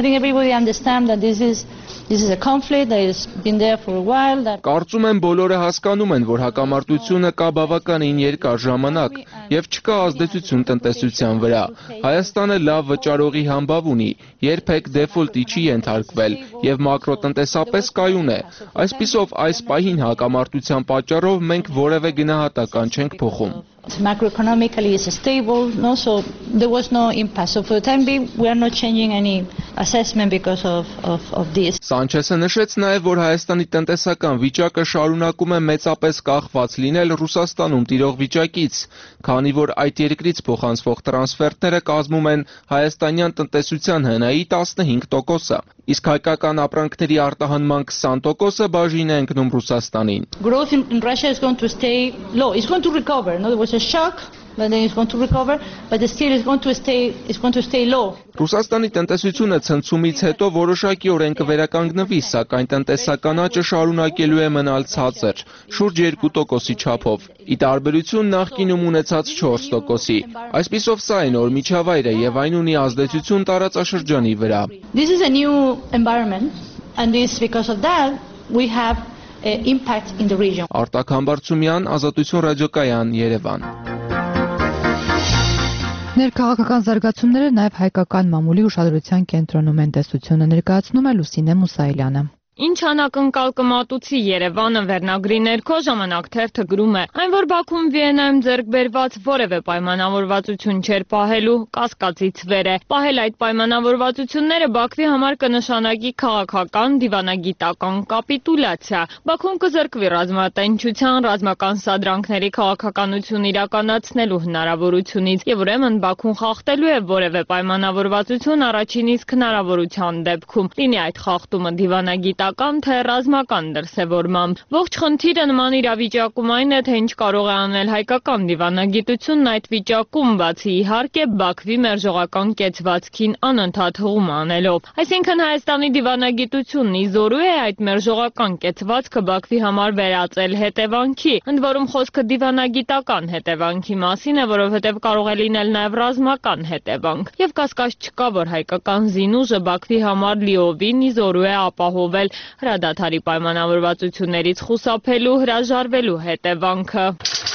Կարծում եմ բոլորը հասկանում են, որ հակամարտությունը կա բավականին երկար ժամանակ եւ չկա ազդեցություն տնտեսության վրա։ Հայաստանը լավ վճարողի համբավ ունի, երբեք դեֆոլտի չի ենթարկվել եւ մակրոտնտեսապես կայուն է։ Այսպիսով այս պահին հակամարտության պատճառով մենք որևէ գնահատական չենք փոխում։ Macroeconomically is stable, no, so there was no impact. So for the time being, we are not changing any assessment because of, of, of this. Սանչեսը նշեց նաև, որ Հայաստանի տնտեսական վիճակը շարունակում է մեծապես կախված լինել Ռուսաստանում տիրող վիճակից, քանի որ այդ երկրից փոխանցվող տրանսֆերտները կազմում են հայաստանյան տնտեսության հնայի տասնհինգ տոկոսը, իսկ հայկական ապրանքների արտահանման քսան տոկոսը բաժին է ընկնում Ռուսաստանին։ Growth in, in Russia is going to stay low. It's going to recover. No, there was a shock, but then it's going to recover, but still it's going to stay it's going to stay low. Ռուսաստանի տնտեսությունը ցնցումից հետո որոշակիորեն կվերականգնվի, սակայն տնտեսական աճը շարունակելու է մնալ ցածր, շուրջ երկու տոկոսի չափով, ի տարբերություն նախկինում ունեցած չորս տոկոսի։ Այսպիսով սա է նոր միջավայրը եւ այն ունի ազդեցություն տարածաշրջանի վրա։ This is a new environment and this because of that we have impact in the region. Արտակ Համբարձումյան, Ազատություն ռադիոկայան, Երևան։ Ներքաղաքական զարգացումները նաև հայկական մամուլի ուշադրության կենտրոնում են, տեսությունը ներկայացնում է Լուսինե Մուսայելյանը։ Ինչ անակնկալ կմատուցի Երևանը վերնագրի ներքո ժամանակ թերթը գրում է. այն, որ Բաքվում Վիեննայում ձեռք բերված որևէ պայմանավորվածություն չէր պահելու, կասկածից վեր է։ Պահել այդ պայմանավորվածությունները Բաքվի համար կնշանակի քաղաքական, դիվանագիտական կապիտուլյացիա։ Բաքվում կզրկվի ռազմատենչության, ռազմական սադրանքների քաղաքականություն իրականացնելու հնարավորությունից, եւ ուրեմն Բաքուն խախտելու է որևէ պայմանավորվածություն առաջին իսկ հնարավորության դեպքում։ Լինի այդ խախտումը դիվանագիտական պետական թե ռազմական դրսևորմամբ։ Ողջ խնդիրը նման իրավիճակում այն է, թե ինչ կարող է անել հայկական դիվանագիտությունն այդ վիճակում, բացի իհարկե Բաքվի մերժողական կեցվածքին անընդհատ հղում անելով։ Այսինքն Հայաստանի դիվանագիտությունն իզորու է այդ մերժողական կեցվածքը Բաքվի համար վերածել հետևանքի, ընդ որում խոսքը դիվանագիտական հետևանքի մասին է, որովհետև կարող է լինել նաև ռազմական հետևանք։ Եվ կասկած չկա, որ հայկական զինուժը Բաքվի համար լիովին իզորու է ապահովել հրադադարի պայմանավորվածություններից խուսափելու, հրաժարվելու հետևանքը։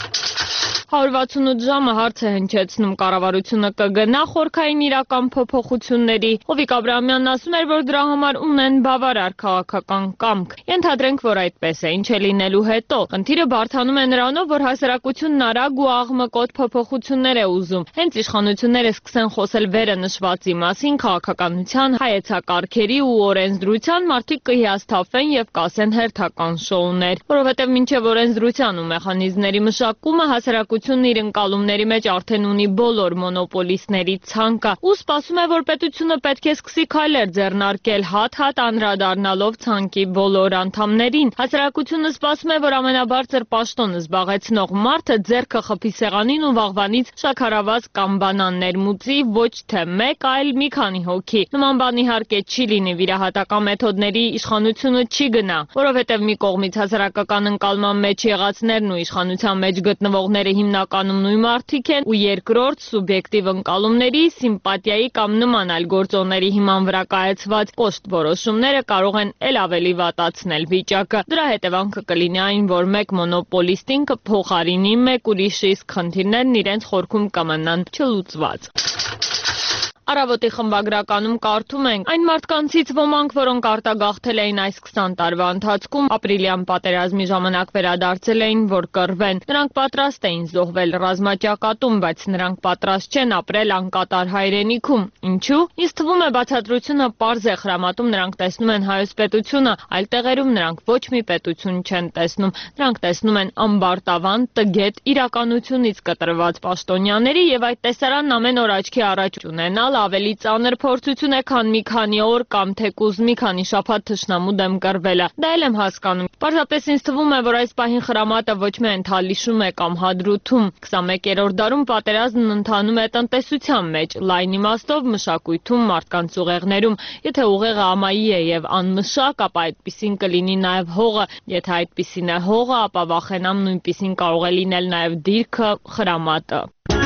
հարյուր վաթսունութ ժամը հարց է հնչեցնում կառավարությունը կգնա խորքային իրական փոփոխությունների։ Հովիկ Աբրահամյանն ասում էր, որ դրա համար ունեն բավարար քաղաքական կամք։ Ենթադրենք, որ այդպես է, ինչ է լինելու հետո։ Խնդիրը բարդանում է նրանով, որ հասարակությունն արագ ու աղմկոտ փոփոխություններ է ուզում։ Հենց իշխանությունները սկսեն խոսել վերը նշվածի մասին, քաղաքականության, հայեցակարգերի ու օրենսդրության, մարդիկ կհիասթափվեն եւ կասեն հերթական շոուներ, որովհետեւ մինչեւ օրենսդրության ու մեխանիզմների մշակումը հասարակությունն իր ընկալումների մեջ արդեն ունի բոլոր մոնոպոլիստների ցանկը ու սպասում է, որ պետությունը պետք է սկսի քայլեր ձեռնարկել հատ-հատ անդրադառնալով ցանկի բոլոր անդամներին։ Հասարակությունը սպասում է, որ ամենաբարձր պաշտոնը զբաղեցնող մարդը ձեռքը խփի սեղանին ու վաղվանից շաքարավազ կամ բանաններ մուծի, ոչ թե մեկ, այլ մի քանի հոգի։ Նման բան իհարկե չի լինի, վիրահատական մեթոդների իշխանությունը չի գնա, որովհետև մի կողմից հասարակական ընկալման մեջ եղածներն ու իշխանության մեջ գտնվողները հիմնականում նույն մարդիկ են ու երկրորդ սուբյեկտիվ ընկալումների, սիմպատիայի կամ նման այլ գործոնների հիման վրա կայացված կոշտ որոշումները կարող են էլ ավելի վատացնել վիճակը։ Դրա հետևանքը կլինի այն, որ մեկ մոնոպոլիստին կփոխարինի մեկ ուրիշի, իսկ խնդիրներն իրենց խորքում կմնան չլուծված։ Առավոտի խմբագրականում կարդում ենք. այն մարդկանցից ոմանք, որոնք արտագաղթել էին այս քսան տարվա ընթացքում, ապրիլյան պատերազմի ժամանակ վերադարձել էին, որ կռվեն։ Նրանք պատրաստ էին զոհվել ռազմաճակատում, բայց նրանք պատրաստ չեն ապրել անկատար հայրենիքում։ Ինչու՞։ Ինձ թվում է բացատրությունը պարզ է խրամատում նրանք տեսնում են հայոց պետությունը, այլ տեղերում նրանք ոչ մի պետություն չեն տեսնում։ Նրանք տեսնում են ամբարտավան, տգետ, իրականությունից կտրված պաշտոնյաների եւ այդ տեսարանն ամեն օր աչքի առաջ ունենալ ավելի ծանր փորձություն է, քան մի քանի օր կամ թեկուզ մի քանի շաբաթ թշնամու դեմ կռվելը։ Դա էլ եմ հասկանում։ Պարզապես ինձ թվում է, որ այս պահին խրամատը ոչ միայն թալիշում է կամ հադրութում։ քսանմեկերորդ դարում պատերազմն ընթանում է տնտեսության մեջ, լայն իմաստով մշակույթում, մարդկանց ուղեղներում։ Եթե ուղեղը ամայի է եւ անմշակ, ապա այդպիսին կլինի նաեւ հողը։ Եթե այդպիսին է հողը, ապա վախենամ նույնպիսին կարող է լինել նաեւ դիրքը, խրամատը։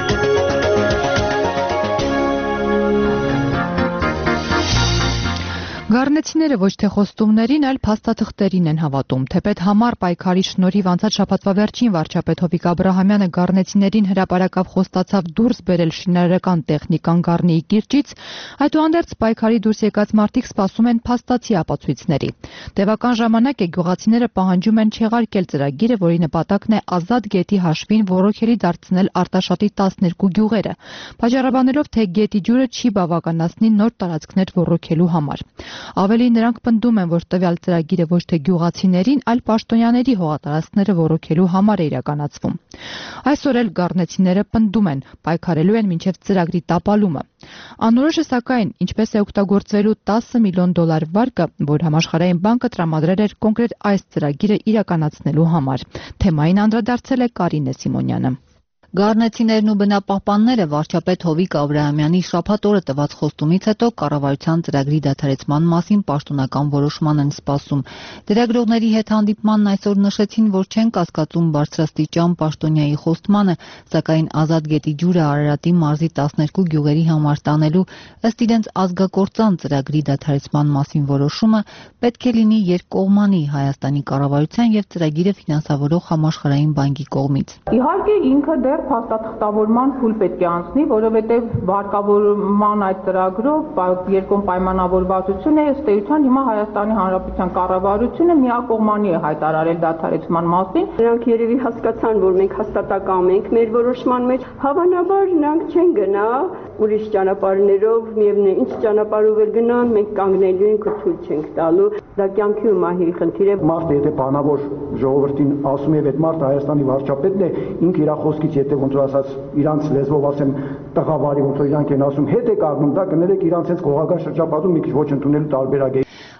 Գառնեցիները ոչ թե խոստումներին, այլ փաստաթղթերին են հավատում։ Թեպետ համառ պայքարի շնորհիվ անցած շաբաթվա վերջին վարչապետ Հովիկ Աբրահամյանը գառնեցիներին հրապարակավ խոստացավ դուրս բերել շինարարական տեխնիկան Գառնիի կիրճից, այդուհանդերձ պայքարի դուրս եկած մարդիկ սպասում են փաստացի ապացույցների։ Տևական ժամանակ է գյուղացիները պահանջում են չեղարկել ծրագիրը, որի նպատակն է ազատ գետի հաշվին ոռոգելի դարձնել Արտաշատի տասներկու գյուղերը, պատճառաբանելով, թե գետի ջուրը չի բավականացնի նոր տարածքներ ոռոգելու համար։ Ավելի նրանք պնդում են, որ տվյալ ծրագիրը ոչ թե գյուղացիներին, այլ պաշտոնյաների հողատարածքները ոռոգելու համար է իրականացվում։ Այսօր էլ գառնեցիները պնդում են, պայքարելու են մինչև ծրագրի տապալումը։ Անորոշ է սակայն, ինչպես է օգտագործվելու տասը միլիոն դոլար վարկը, որ Համաշխարհային բանկը տրամադրել էր կոնկրետ այս ծրագիրը իրականացնելու համար։ Թեմային անդրադարձել է Կարինե Սիմոնյանը։ Գառնեցիներն ու բնապահպանները վարչապետ Հովիկ Աբրահամյանի շաբաթ օրը տված խոստումից հետո կառավարության ծրագրի դադարեցման մասին պաշտոնական որոշման են սպասում։ Լրագրողների հետ հանդիպմանն այսօր նշեցին, որ չեն կասկածում բարձրաստիճան պաշտոնյայի խոստմանը, սակայն ազատ գետի ջուրը Արարատի մարզի տասներկու գյուղերի համար տանելու ըստ իրենց ազգակործան ծրագրի դադարեցման մասին որոշումը պետք է լինի երկկողմանի Հայաստանի կառավարության եւ ծրագիրը ֆինանսավորող Համաշխարհային բանկի կողմից։ Իհարկե ինքը դեռ փաստաթղթավորման փուլ պետք է անցնի, որովհետև վարկավորման այդ ծրագրով երկում պայմանավորվածություն է, ըստ էության հիմա Հայաստանի Հանրապետության կառավարությունը միակողմանի է հայտարարել դադարեցման մասին։ Նրանք երևի հասկացան, որ մենք հաստատակամ ենք մեր որոշման մեջ, հավանաբար նրանք չեն գնա ուրիշ ճանապարհներով, միևնույն ինչ ճանապարհով էլ գնան, մենք կանգնելու ենք ու ցույց չենք տալու։ Դա կյանքի ու մահի խնդիր է։ Մարդը եթե բանավոր ժողովրդին ասում է, այդ մարդը Հայաստանի վարչապետն է, ինքը իր խոսքից եթե ոնց որ ասած իրանց լեզվով ասեմ տղավարի ոնց որ իրանք են ասում հետ է կառնում, դա կներեք իրանց հենց գողական շրջապատում մի քիչ ոչ ընդունելու տարբերակ է։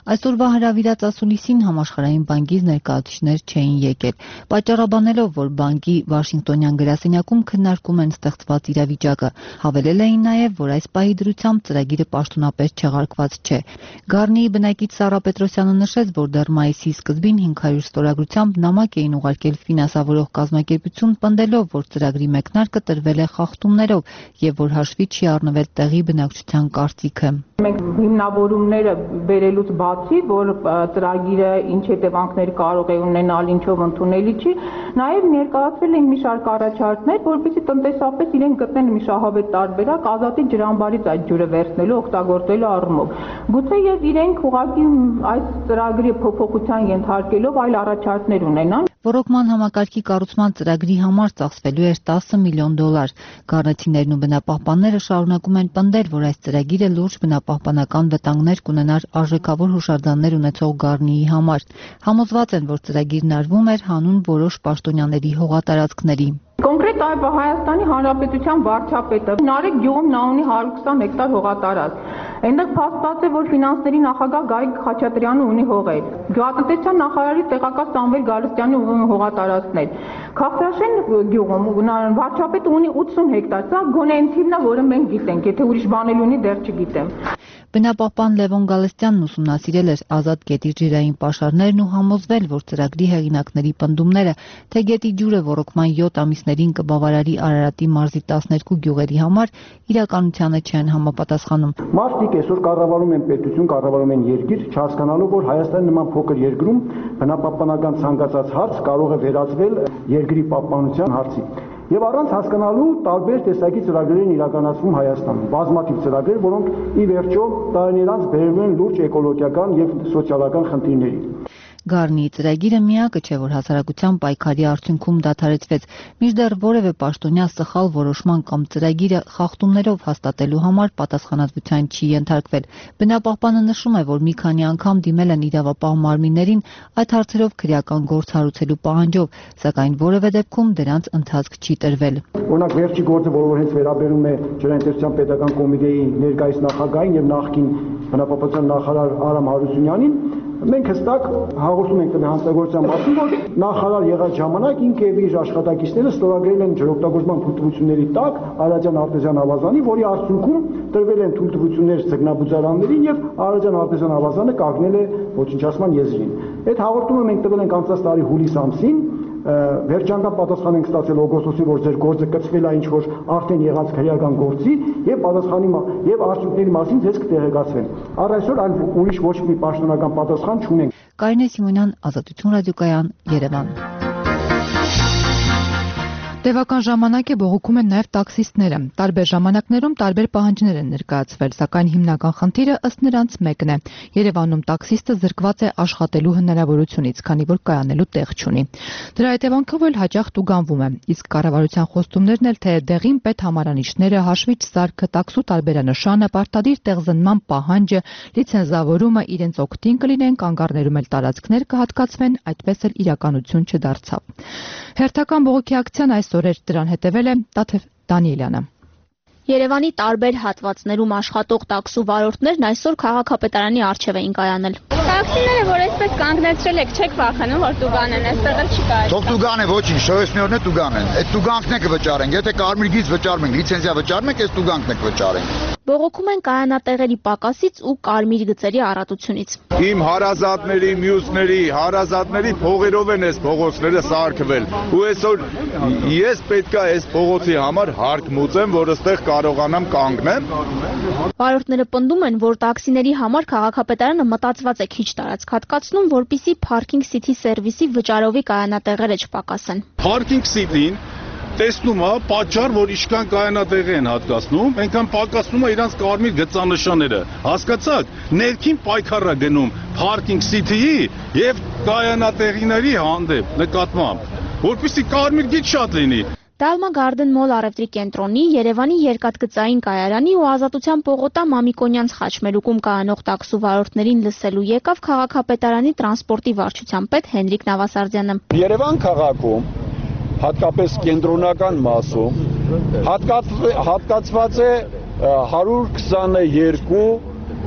Այսօրվա հրավիրած ասուլիսին համաշխարհային բանկից ներկայացուցիչներ չէին եկել, պատճառաբանելով, որ բանկի Վաշինգտոնյան գրասենյակում քննարկում են ստեղծված իրավիճակը։ Հավելել էին նաև, որ այս պահի դրությամբ ծրագիրը պաշտոնապես չեղարկված չէ։ Գառնիի բնակիչ Սառա Պետրոսյանը նշեց, որ դեռ մայիսի սկզբին հինգ հարյուր ստորագրությամբ նամակ էին ուղարկել ֆինանսավորող կազմակերպություն, պնդելով, որ ծրագրի մեկնարկը տրվել է խախտումներով եւ որ հաշվի չի առնվել տեղի բնակչության կարծիքը։ Մենք հիմնավորումները բերելուց բացի, որ ծրագիրը ինչ հետևանքներ կարող է ունենալ, ինչով ընդունելի չի, նաև ներկայացվել են մի շարք առաջարկներ, որպեսզի տնտեսապես իրենք գտնեն մի շահավետ տարբերակ ազատի ջրամբարից այդ ջուրը վերցնելու, օգտագործելու առումով։ Գուցե եւ իրենք ուղղակի այս ծրագրի փոփոխության ենթարկելով այլ առաջարկներ ունենան։ Ռոռոկման համակարգի կառուցման ծրագրի համար ծախսվելու էր տասը միլիոն դոլար։ Գառնեցիներն ու բնապահպանները շարունակում են պնդել, որ այս ծրագիրը լուրջ բնապահպանական վտանգներ կունենար արժեքավոր հուշարձաններ ունեցող Գառնիի համար։ Համոզված են, որ ծրագիրն արվում էր հանուն որոշ պաշտոնյաների հողատարածքների։ Կոնկրետ այ Հայաստանի Հանրապետության վարչապետը Նարեկ գյուղում նա ունի հարյուր քսան հեկտար հողատարածք։ Այնտեղ փաստված է, որ ֆինանսների նախագահ Գայիկ Խաչատրյանը ունի հողեր։ Գյուղատնտեսության նախարարի տեղակալ Սամվել Գալստյանի հողատարածքներ։ Քաղցրաշեն գյուղում վարչապետը ունի ութսուն հեկտար։ Սա գոնե այն թիվն է, որը մենք գիտենք, եթե ուրիշ բան էլ ունի, դեռ չգիտեմ։ Բնապահպան Լևոն Գալստյանն ուսումնասիրել էր Ազատ գետի ջրային պաշարներն ու համոզվել, որ ծրագրի հեղինակների պնդումները, թե գետի ջուրը ռոռոկման յոթ ամիսներին կբավարարի Արարատի մարզի տասներկու գյուղերի համար, իրականությանը չեն համապատասխանում։ Մարդիկ այսօր կառավարում են պետություն, կառավարում են երկիր, չհասկանալով, որ Հայաստանի նման փոքր երկրում բնապահպանական ցանկացած հարց կարող է վերածվել երկրի պահպանության հարցի։ Եվ առանց հասկանալու տարբեր տեսակի ծրագրեր են իրականացվում Հայաստանում, բազմաթիվ ծրագրեր, որոնք ի վերջո տարիներ անց բերում են լուրջ էկոլոգիական եւ սոցիալական խնդիրների։ Գառնիի ծրագիրը միակը չէ, որ հասարակության պայքարի արդյունքում դադարեցվեց, մինչդեռ որևէ պաշտոնյա սխալ որոշման կամ ծրագիրը խախտումներով հաստատելու համար պատասխանատվության չի ենթարկվել։ Բնապահպանը նշում է, որ մի քանի անգամ դիմել են իրավապահ մարմիններին այդ հարցերով քրեական գործ հարուցելու պահանջով, սակայն որևէ դեպքում դրանց ընթացք չի տրվել։ Օրինակ վերջի գործը, որ հենց վերաբերում է ջրատնտեսության պետական կոմիտեի ներկայիս նախագահին եւ նախկին բնապահպանության նախարար Արամ Հարությունյանին, մենք հստակ հաղորդում ենք տվել հանձնագործության մասին, որ նախարար եղած ժամանակ ինքը եւ իր աշխատակիցները ստորագրել են ջրօգտագործման թույլտվությունների տակ Արարատյան արտեզյան ավազանի, որի արդյունքում տրվել են թույլտվություններ ձկնաբուծարաններին եւ Արարատյան արտեզյան ավազանը կանգնել է ոչնչացման եզրին։ Այդ հաղորդումը մենք տվել ենք անցած տարի հուլիս ամսին, վերջնական պատասխան ենք ստացել օգոստոսին, որ ձեր գործը կցվել է ինչ որ արդեն եղած քրեական գործի եւ պատասխանի եւ արդյունքների մասին ձեզ կտեղեկացվեն։ Առ այսօր այլ ուրիշ ոչ մի պաշտոնական պատասխան չունենք։ Կարինե Սիմոնյան, Ազատություն ռադիոկայան, Երևան։ Տևական ժամանակ է բողոքում են նաև տաքսիստները։ Տարբեր ժամանակներում տարբեր պահանջներ են ներկայացվել, սակայն հիմնական խնդիրը ըստ նրանց մեկն է։ Երևանում տաքսիստը զրկված է աշխատելու հնարավորությունից, քանի որ կայանելու տեղ չունի։ Դրա հետևանքով էլ հաճախ տուգանվում է, իսկ կառավարության խոստումներն էլ, թե դեղին պետհամարանիշները, հաշվիչ սարքը, տաքսու տարբերանշանը, պարտադիր տեղզնման պահանջը, լիցենզավորումը իրենց օգտին կլինեն, կանգառներում էլ տարածքներ կհատկացվեն, այդպես էլ իրականություն չդարձավ։ Հերթական բողոքի ակցիան այս օրեր դրան հետևել է Տաթև Դանիելյանը։ Երևանի տարբեր հատվածներում աշխատող տաքսու վարորդներն այսօր քաղաքապետարանի առջև էին կայանել։ Տաքսիները, որ այսպես կանգնեցրել եք, չեք վախենում, որ տուգանեն, այստեղ էլ չի կարելի։ Թող տուգան է, ոչինչ, շոյեսներն է տուգանեն։ Այդ տուգանքն եք վճարենք, եթե կարմիր գիծ վճարում ենք, լիցենզիա վճարում ենք, այս տուգանքն եք վճարենք։ Բողոքում են կայանատեղերի պակասից ու կարմիր գծերի առատությունից։ Իմ հարազատների, մյուսների, հարազատների փողերով են այս փողոցները սարքվել։ Ու այսօր ես պետքա այս փողոցի համար հարկ մուծեմ, որ այստեղ կարողանամ կանգնեմ։ Վարորդները պնդում են, որ տաքսիների համար քաղաքապետարանը մտածված է քիչ տարածք հատկացնում, որպեսզի Parking City սերվիսի վճարովի կայանատեղերը չպակասեն։ Parking City-ն տեսնում է պատճառ, որ ինչքան կայանատեղ են հատկացնում, այնքան պակասնում է իրանց կարմիր գծանշանները։ Հասկացաք, ներքին պայքար է գնում Parking City-ի եւ կայանատեղիների հանդեպ նկատմամբ, որպեսզի կարմիր գիծ շատ լինի։ Dalma Garden Mall առևտրի կենտրոնի, Երևանի երկաթգծային կայարանի ու Ազատության պողոտա Մամիկոնյանց խաչմերուկում կայանող տաքսու վարորդներին լսելու եկավ քաղաքապետարանի տրանսպորտի վարչության պետ Հենրիկ Նավասարդյանը։ Երևան քաղաքում, հատկապես կենտրոնական մասում, հատկացված է հարյուր քսաներկու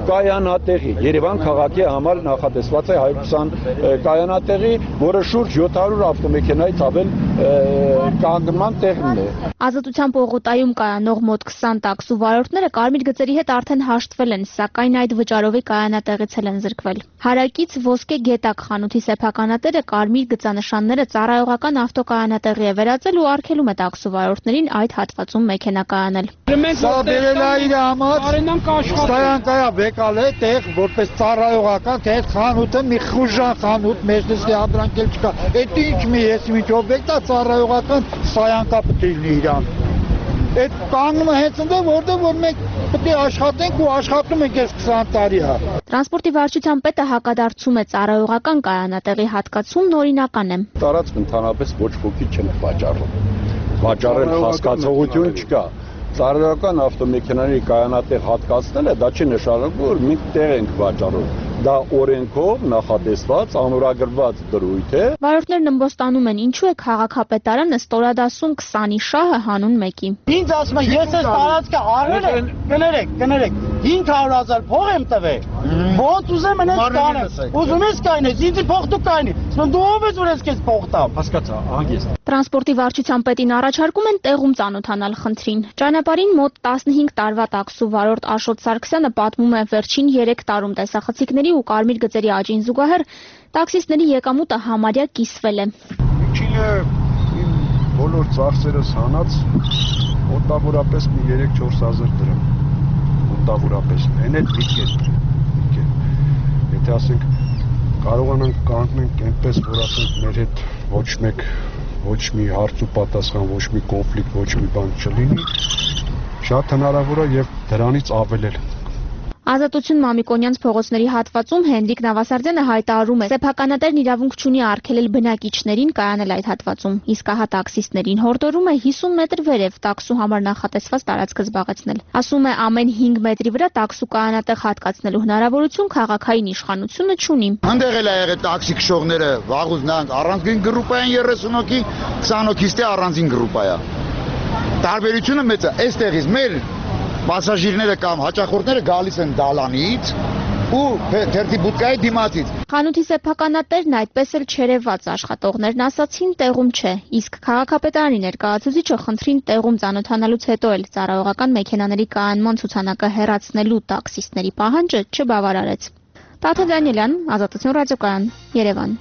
կայանատեղի։ Երևան քաղաքի համար նախատեսված է հարյուր քսան կայանատեղի, որը շուրջ յոթ հարյուր ավտոմեքենայից ավել կանգնման տեղն է։ Ազատության պողոտայում կայանող մոտ քսան տաքսու վարորդները կարմիր գծերի հետ արդեն հաշտվել են, սակայն այդ վճարովի կայանատեղից էլ են զրկվել։ Հարակից ոսկե գետակ խանութի սեփականատերը կարմիր գծանշանները ծառայողական ավտոկայանատեղի է վերածել ու արգելում է տաքսու վարորդներին այդ հատվածում մեքենա կայանել։ Սա բերել է իր համար, ստայանքայա վեկալ է տեղ, որպես ծառայողական, թե այդ խանութը մի խուժան խանութ, մեջնեսի հանդրանք էլ չկա, այդ ինչ մի ես ինչ օբյեկտ է ծառայողական ստայանքա պետք է լինի իրան։ Այդ կանգնումը հենց ընդ է, որտեղ որ մենք պետք է աշխատենք ու աշխատում ենք այս քսան տարի հա։ Տրանսպորտի վարչության պետը հակադարձում է ծառայողական կայանատեղի հատկացումն օրինական է։ Տարածք ընդհանրապես ոչ ոքի չեն վաճառում։ Վաճառել հասկացողություն չկա։ Ծառայողական ավտոմեքենաների կայանատեղ հատկացնելը դա չի նշանակում, որ մենք տեղ ենք վաճառում։ Դա օրենքով նախատեսված, անորագրված դրույթ է։ Վարորդներն ըմբոստանում են, ինչու է քաղաքապետարանը ստորադասում քսանի շահը հանուն մեկի։ Ինձ ասում է, ես այս տարածքը առել եմ, կներեք, կներեք, հինգ հարյուր հազար փող եմ տվել։ Ոնց ուզեմ ես կանեմ։ Ուզում ես կայնես, ինձ փող դու կայնի։ Ասում դու ով ես որ ես քեզ փող տամ։ Հասկացա, հանգիստ։ Տրանսպորտի վարչության պետին առաջարկում են տեղում ծանոթանալ խնդրին։ Ճանապարհին մոտ տասնհինգ տարվա տաքսու վարորդ Աշոտ Սարգսյանը պատմում է վերջին երեք տարում տեսախցիկների ու կարմիր գծերի աճին զուգահեռ տաքսիստների եկամուտը համարյա կիսվել է։ Ինչինը իմ բոլոր ծախսերս հանած մոտավորապես մի երեք-չորս հազար դրամ։ Մոտավորապես այն էլ մի կետ։ Եթե ասենք կարողանանք կանգնենք այնպես, որ ասենք մեր հետ ոչ մեկ ոչ մի հարց ու պատասխան, ոչ մի կոնֆլիկտ, ոչ մի բան չլինի, շատ հնարավոր է եւ դրանից ավելել։ Ազատություն Մամիկոնյանց փողոցների հատվածում Հենրիկ Նավասարդյանը հայտարարում է, սեփականատերն իրավունք չունի արգելել բնակիչներին կայանել այդ հատվածում, իսկ ահա տաքսիստներին հորդորում է հիսուն մետր վերև տաքսու համար նախատեսված տարածքը զբաղեցնել։ Ասում է, ամեն հինգ մետրի վրա տաքսու կայանատեղ հատկացնելու հնարավորություն քաղաքային իշխանությունը չունի։ Այնտեղ էլ է եղել տաքսի քշողները, վաղուց նրանք առանձին գրուպ են երեսուն հոգի, քսան հոգիստի առանձին գրուպ է։ Տարբերությունը մեծ է, այստեղից մեր Պասաժիրները կամ հաճախորդները գալիս են դալանից ու թերթի բուտկայի դիմացից։ Խանութի սեփականատերն այդպես էլ չերևաց, աշխատողներն ասացին տեղում չէ, իսկ քաղաքապետարանի ներկայացուցիչը խնդրին տեղում ծանոթանալուց հետո էլ ծառայողական մեքենաների կայանման ցուցանակը հեռացնելու տաքսիստների պահանջը չբավարարեց։ Տաթև Դանիելյան, Ազատություն ռադիոկայան, Երևան։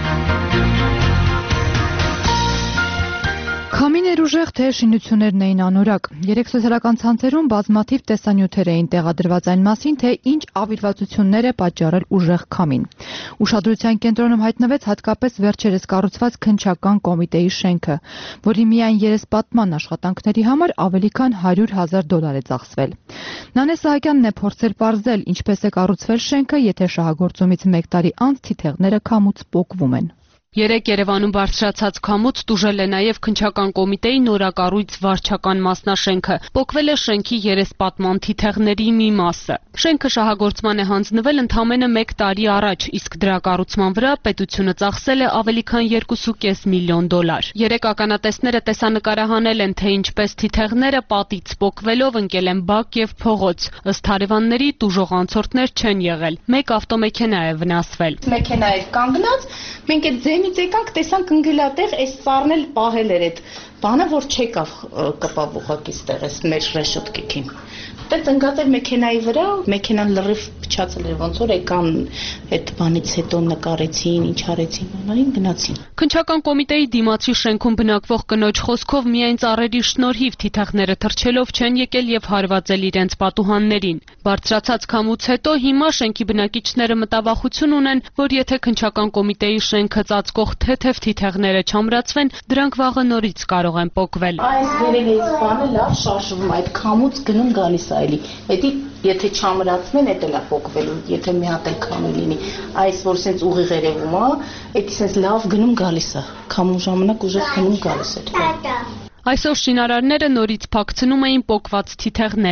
Քամին էր ուժեղ, թե շինություններն էին անորակ։ Երեք սոցիալական ցանցերում բազմաթիվ տեսանյութեր էին տեղադրված այն մասին, թե ինչ ավիրվածություններ է պատճառել ուժեղ քամին։ Ուշադրության կենտրոնում հայտնվեց հատկապես վերջերս կառուցված քննչական կոմիտեի շենքը, որի միայն երեսպատման աշխատանքների համար ավելի քան հարյուր հազար դոլար է ծախսվել։ Նանե Սահակյանն է փորձել պարզել, ինչպես է կառուցվել շենքը, եթե շահագործումից մեկ տարի անց թիթեղները քամուց պոկվում են։ Երեք Երևանում բարձրացած քամուց տուժել է նաև քննչական կոմիտեի նորակառույց վարչական մասնաշենքը։ Պոկվել է շենքի երեսպատման թիթեղների մի մասը։ Շենքը շահագործման է հանձնվել ընդամենը մեկ տարի առաջ, իսկ դրա կառուցման վրա պետությունը ծախսել է ավելի քան երկու կես միլիոն դոլար։ Երեք ականատեսները տեսանկարահանել են, թե ինչպես թիթեղները պատից պոկվելով ընկել են բակ եւ փողոց։ Ըստ հարևանների տուժող անցորդներ չեն եղել։ Մեկ ավտոմեքենա է վնասվել։ Մեքենա է կանգնած, մենք այդ ձենից եկանք, տեսանք ընկելատեղ, այս ծառն էլ պահել էր այդ բանը, որ չեկավ կպավ ուղղակի ստեղ այս մեր ռեշոտկեքին։ Դες ընկած էր մեքենայի վրա, մեքենան լրիվ փչացել էր, ոնց որ եկան այդ բանից հետո նկարեցին, ինչ արեցին, անային գնացին։ Քննչական կոմիտեի դիմացի շենքում բնակվող կնոջ խոսքով միայն ծառերի շնորհիվ թիթեղները թռչելով չեն եկել եւ հարվածել իրենց պատուհաններին։ Բարձրացած քամուց հետո հիմա շենքի բնակիչները մտավախություն ունեն, որ եթե քննչական կոմիտեի շենքը ծածկող թեթև թիթեղները չամրացվեն, դրանք վաղը նորից կարող են պոկվել։ Այս վերևից բանը լավ շարժվում, այդ քամուց գնում գալիս է այլի։ Էդի եթե չամրացնեն, էդ էլ է պոկվելու, եթե մի հատ էլ քամի լինի։ Այս որ սենց ուղիղ երևում է, էդի սենց լավ գնում գալիս է։ Քամու ժամանակ ուժեղ գնում գալիս է։ Այսօր շինարարները նորից փակցնում էին պոկված թիթեղները։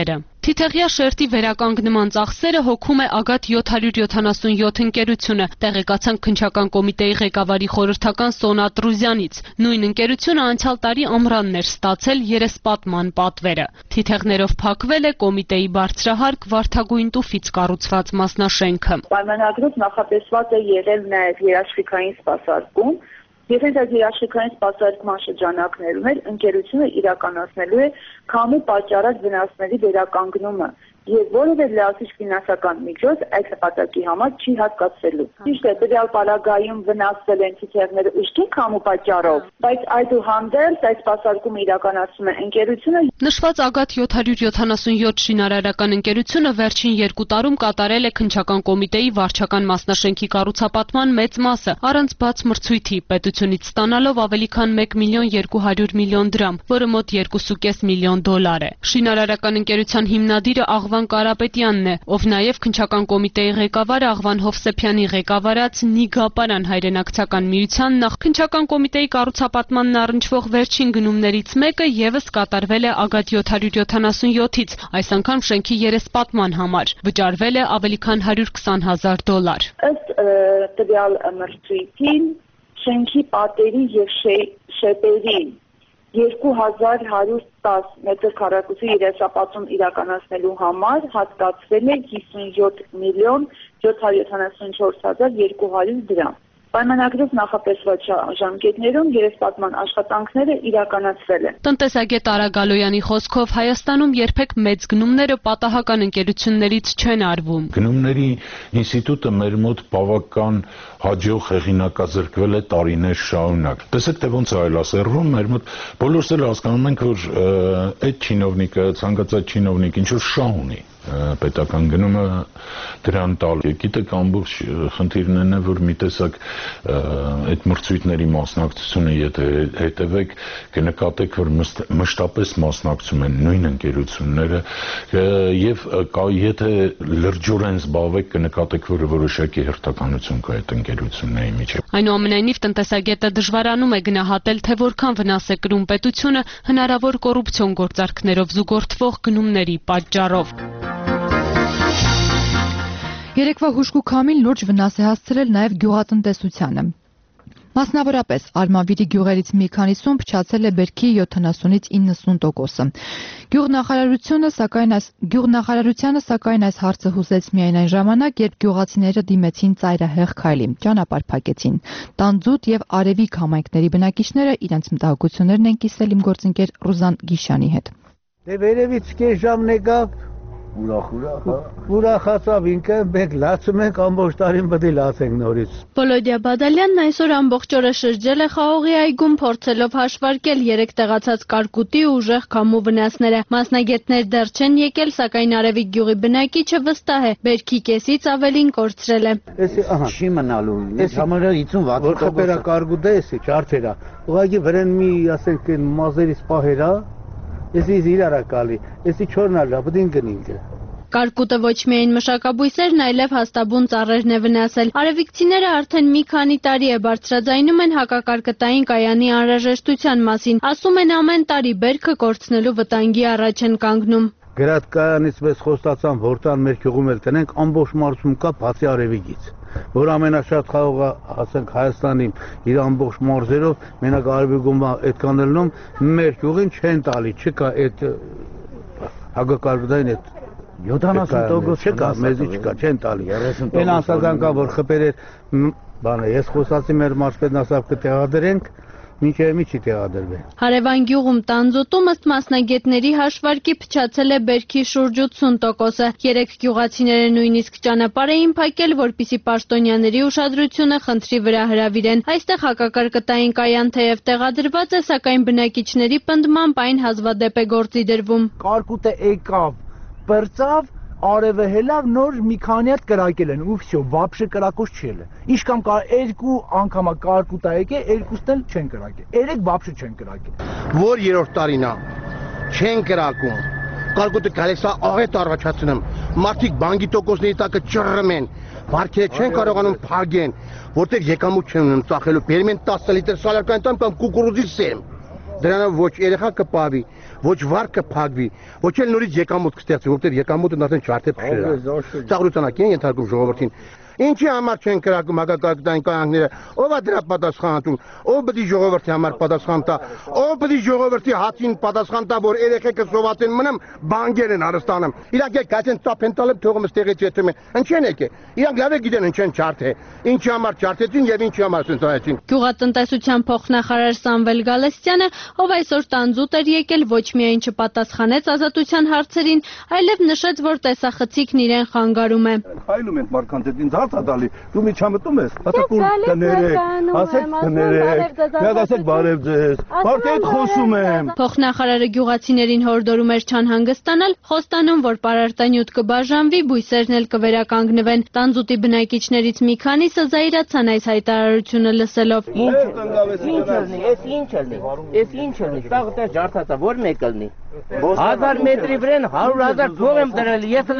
Թիթեղյա շերտի վերականգնման ծախսերը հոգում է Ագատ յոթ հարյուր յոթանասունյոթ ընկերությունը, տեղեկացանք քննչական կոմիտեի ղեկավարի խորհրդական Սոնա Տրուզյանից։ Նույն ընկերությունը անցյալ տարի ամռանն էր ստացել երեսպատման պատվերը։ Թիթեղներով փակվել է կոմիտեի բարձրահարկ Վարդագույն տուֆից կառուցված մասնաշենքը։ Պայմանագրով նախատեսված է եղել նաև երաշխիքային սպասարկում, եւ հենց այդ երաշխիքային սպասարկման շրջանակներում էլ ընկերությունը իրականացնելու է քամու պատճառած վնասների վերականգնումը եւ որևէ լիացիչ ֆինանսական միջոց այդ նպատակի համար չի հատկացվելու։ Ճիշտ է, տվյալ պարագայում վնասվել են թիթեղները ուժգին քամու պատճառով, բայց այդուհանդերձ այդ սպասարկումը իրականացնում է ընկերությունը։ Նշված Ագատ յոթ հարյուր յոթանասունյոթ շինարարական ընկերությունը վերջին երկու տարում կատարել է քննչական կոմիտեի վարչական մասնաշենքի կառուցապատման մեծ մասը առանց բաց մրցույթի, պետությունից ստանալով ավելի քան մեկ միլիոն երկու հարյուր միլիոն դրամ, որը մոտ երկու կես միլիոն դոլար է։ Շինարարական ընկերության հիմնադիրը Աղվան Կարապետյանն է, ով նաև քննչական կոմիտեի ղեկավար Աղվան Հովսեփյանի ղեկավարած Նիգապարան հայրենակցական միության նախ քննչական կոմիտեի կառուցապատմանն առնչվող վերջին գնումներից մեկը եւս կատարվել է Ագատ յոթ հարյուր յոթանասունյոթից, այս անգամ շենքի երեսպատման համար։ Վճարվել է ավելի քան հարյուր քսան հազար դոլար։ Ըստ տվյալ մրցույթին շենքի պատերի եւ շեպերի երկու հազար հարյուր տասը մետր քառակուսի երեսապատում իրականացնելու համար հատկացվել է հիսունյոթ միլիոն յոթ հարյուր յոթանասունչորս հազար երկու հարյուր դրամ։ Պայմանագրով նախատեսված ժամկետներում երեսպատման աշխատանքները իրականացվել են։ Տնտեսագետ Արա Գալոյանի խոսքով Հայաստանում երբեք մեծ գնումները պատահական ընկերություններից չեն արվում։ Գնումների ինստիտուտը մեր մոտ բավական հաջող հեղինակազրկվել է տարիներ շարունակ։ Տեսեք, թե ոնց է այլասերվում, մեր մոտ բոլորս էլ հասկանում ենք, որ այդ չինովնիկը, ցանկացած չինովնիկ ինչ որ շահ ունի պետական գնումը դրան տալ։ Գիտեք, ամբողջ խնդիրն է, որ մի տեսակ այդ մրցույթների մասնակցությունը, եթե հետևեք, կնկատեք, որ մշտապես մասնակցում են նույն ընկերությունները եւ եթե լրջորեն զբաղվեք, կնկատեք, որ որոշակի հերթականություն կա այդ ընկերությունների միջեւ։ Այնուամենայնիվ տնտեսագետը դժվարանում է գնահատել, թե որքան վնաս է կրում պետությունը հնարավոր կոռուպցիոն գործարքներով զուգորդվող գնումների պատճառով։ Երեկվա հուժկու քամին լուրջ վնաս է հասցրել նաև գյուղատնտեսությանը։ Մասնավորապես Արմավիրի գյուղերից մի քանիսում փչացել է բերքի յոթանասունից իննսուն տոկոսը։ Գյուղնախարարությունը սակայն այս գյուղնախարարությանը սակայն այս հարցը հուզեց միայն այն ժամանակ, երբ գյուղացիները դիմեցին ծայրահեղ քայլի, ճանապարհ փակեցին։ Տանձուտ եւ Արևիկ համայնքների բնակիչները իրենց մտահոգություններն են կիսել իմ գործընկեր Ռուզան Գիշյանի հետ։ Դե վերևից կես ժամն եկավ Ուրախ, ուրախ, ուրախացավ ինքը, մենք լացում ենք ամբողջ տարին պետք է լացենք նորից։ Վոլոդիա Բադալյանն այսօր ամբողջ օրը շրջել է Խաղողի այգում, փորձելով հաշվարկել երեք տեղացած կարկուտի ու ուժեղ քամու վնասները։ Մասնագետներ դեռ չեն եկել, սակայն Արևիկ գյուղի բնակիչը վստահ է, բերքի կեսից ավելին կորցրել է։ Էսի, ահա, չի մնալու։ Էս համարը հիսուն վաթ որ խփերա կարկուտը էսի, չարթերա։ Ուղղակի վրան մի, ասենք, մազերից պահերա, էսի իրարակալի, էսի չորնալա, պետք է գնինք։ Կարկուտը ոչ միայն մշակաբույսերն, այլև հաստաբուն ծառերն է վնասել։ Արևիկցիները արդեն մի քանի տարի է բարձրաձայնում են հակակարկտային կայանի անհրաժեշտության մասին։ Ասում են ամեն տարի բերքը կորցնելու վտանգի առաջ են կանգնում։ Գրադկանից մեզ խոստացան, որ տան մեր գյուղում էլ տնենք, ամբողջ մարզում կա բացի Արևիկից, որ ամենաշատ խաղողը, ասենք Հայաստանի իր ամբողջ մարզերով, մենակ Արևիկում այդքան ելնում, մեր գյուղին չեն տալի, չկա այդ հակակարկտային այդ յոթանասուն տոկոս չկա, մեզի չկա, չեն տալի։ Այն անսազան կա, որ խփեր բանը, ես խոսացի մեր մարզպետն ասավ կտեղադրենք, մինչև մի չի տեղադրվել։ Հարևան գյուղում Տանձուտում ըստ մասնագետների հաշվարկի փչացել է բերքի շուրջ ութսուն տոկոսը։ Երեք գյուղացիները նույնիսկ ճանապարհ էին փակել, որպեսզի պաշտոնյաների ուշադրությունը խնդրի վրա հրավիրեն։ Այստեղ հակակարկտային կայան թեև տեղադրված է, սակայն բնակիչների պնդմամբ այն հազվադեպ է գործի դրվում։ Կարկուտը եկավ, բրծավ, արևը հելավ, նոր մի քանի հատ կրակել են, ու վсё, вообще կրակոց չի ելը։ Ինչքան կա երկու անգամա կարկուտա եկե, երկուսն էլ չեն կրակել։ Երեք вообще չեն կրակել։ Որ երրորդ տարին է, չեն կրակում։ Կարկուտը գալիս է աղետ առաջացնում։ Մարդիկ բանկի տոկոսների տակը ճռռում են, վարկերը չեն կարողանում փակեն, որտեղ եկամուտ չեն ունենում ծախելու։ Բերում են տասը լիտր սալարկան տամ կամ կուկուրուզի սեմ։ Դրանով ոչ երեխա կպավի, ոչ վար կփակվի, ոչ էլ նորից եկամուտ կստեղծվի, որտեղ եկամուտը արդեն չարթե փշրել է։ Ծաղրությունակ են ենթարկում ժողովրդին։ Ինչի համար չեն կրակում հակակարգային կայանքները, ով է դրա պատասխանատուն, ով պետք է ժողովրդի համար պատասխան տա, ով պետք է ժողովրդի հացին պատասխան տա, որ երեխեքը սովածեն մնամ, բանկեր են Արստանում։ Իրանք էլ կայցեն ծափեն տալը թողում ստեղից եթում են։ Ինչեն եկե։ Իրանք լավ է գիտեն ինչեն չարթե։ Ինչի համար չարթեցին եւ ինչի համար սենցայեցին։ Գյուղատնտեսության փոխնախարար Սամվել Գալստյանը, ով այսօր տանձուտ էր եկել, ոչ միայն չպատասխանեց ազատության հարցերին, այլև նշեց, որ տեսախցիկն իրեն խանգարում է։ Հայլում են մարքանտետին Ադալի դու մի չամտում ես հատակում կներեք ասեք կներեք միած ասեք բարև ձեզ մարդի հետ խոսում եմ Փոխնախարարը գյուղացիներին հորդորում էր չանհանգստանալ խոստանում որ պարարտանյութ կբաժանվի բույսերն էլ կվերականգնվեն տանձուտի բնակիչներից մի քանիսը զայրացան այս հայտարարությունը լսելով Ինչ լինի էս ինչ լինի էս ինչ լինի տաղ տեղ ջարդածա որ մեկ լինի հազար մետրի վրան հարյուր հազար փող եմ դրել ես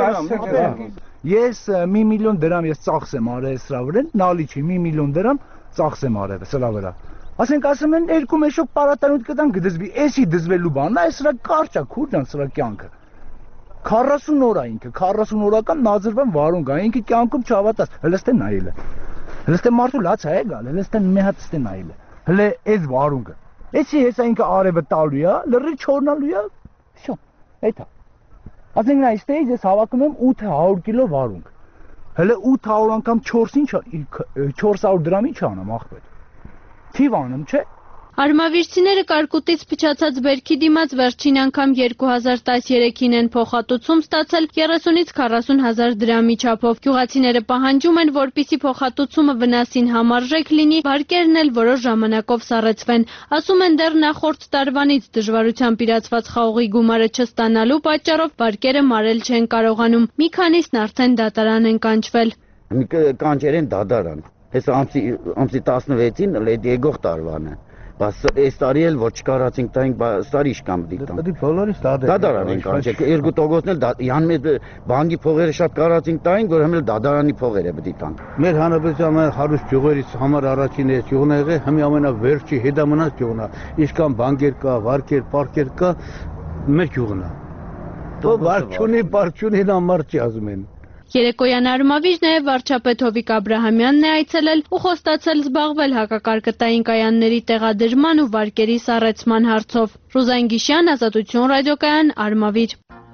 էլ Ես մի միլիոն դրամ ես ծախս եմ արել սրա վրա, նալի չի, մի միլիոն դրամ ծախս եմ արել սրա վրա։ Ասենք ասում են երկու մեշոք պարարտանյութ կտան կդզվի, էսի դզվելու բանն է, սրա կարճ է, քուրջ է սրա կյանքը։ քառասուն օր է ինքը, քառասուն օրական նազրվան վարունգ է, ինքը կյանքում չհավատաց, հլստե նայել է։ Հլստե մարդու լաց է գալ, հլստե մի հատ ստե նայել է։ Հլե այս վարունգը։ Էսի հեսա ինքը արևը տալու է, լրի չորնալու է։ Շո, էտա։ Ասենք նա այստեղից ես հավաքում եմ ութ հարյուր կիլո վարունգ։ Հələ ութ հարյուր անգամ չորս ինչ չորս հարյուր դրամ ինչ անեմ ախպետ։ Թիվ անեմ, չէ։ Արմավիրցիները կարկուտից փչացած բերքի դիմաց վերջին անգամ երկու հազար տասներեքին են փոխհատուցում ստացել երեսունից քառասուն հազար դրամի չափով։ Գյուղացիները պահանջում են, որպիսի փոխհատուցումը վնասին համարժեք լինի, վարկերն էլ որոշ ժամանակով սառեցվեն։ Ասում են դեռ նախորդ տարվանից դժվարությամբ իրացված խաղողի գումարը չստանալու պատճառով վարկերը մարել չեն կարողանում։ Մի քանիսն արդեն դատարան են կանչվել։ Կանչերեն դատարան։ Հեսա ամսի ամսի տասնվեցին եկող տարվան է։ Բայց այս տարի էլ որ չկարացինք տայինք, սարի իշկամ դիտան։ Դա բոլորից դադարան ենք կանչել, երկու տոկոսն էլ յան մեծ բանկի փողերը շատ կարացինք տայինք, որ հəmել դադարանի փողերը պետք է տան։ Մեր հանրապետության հարուստ գյուղերից համար առաջին է գյուղն է եղել, հիմա ամենավերջի հետամնաց գյուղն է։ Իշկան բանկեր կա, վարկեր, պարկեր կա, մեր գյուղն է։ Դու վարչունի, պարչունի համար չի ասում են։ Երեկոյան Արմավիր նաև վարչապետ Հովիկ Աբրահամյանն է այցելել ու խոստացել զբաղվել հակակարկտային կայանների տեղադրման ու վարկերի սառեցման հարցով։ Ռուզան Գիշյան, Ազատություն ռադիոկայան, Արմավիր։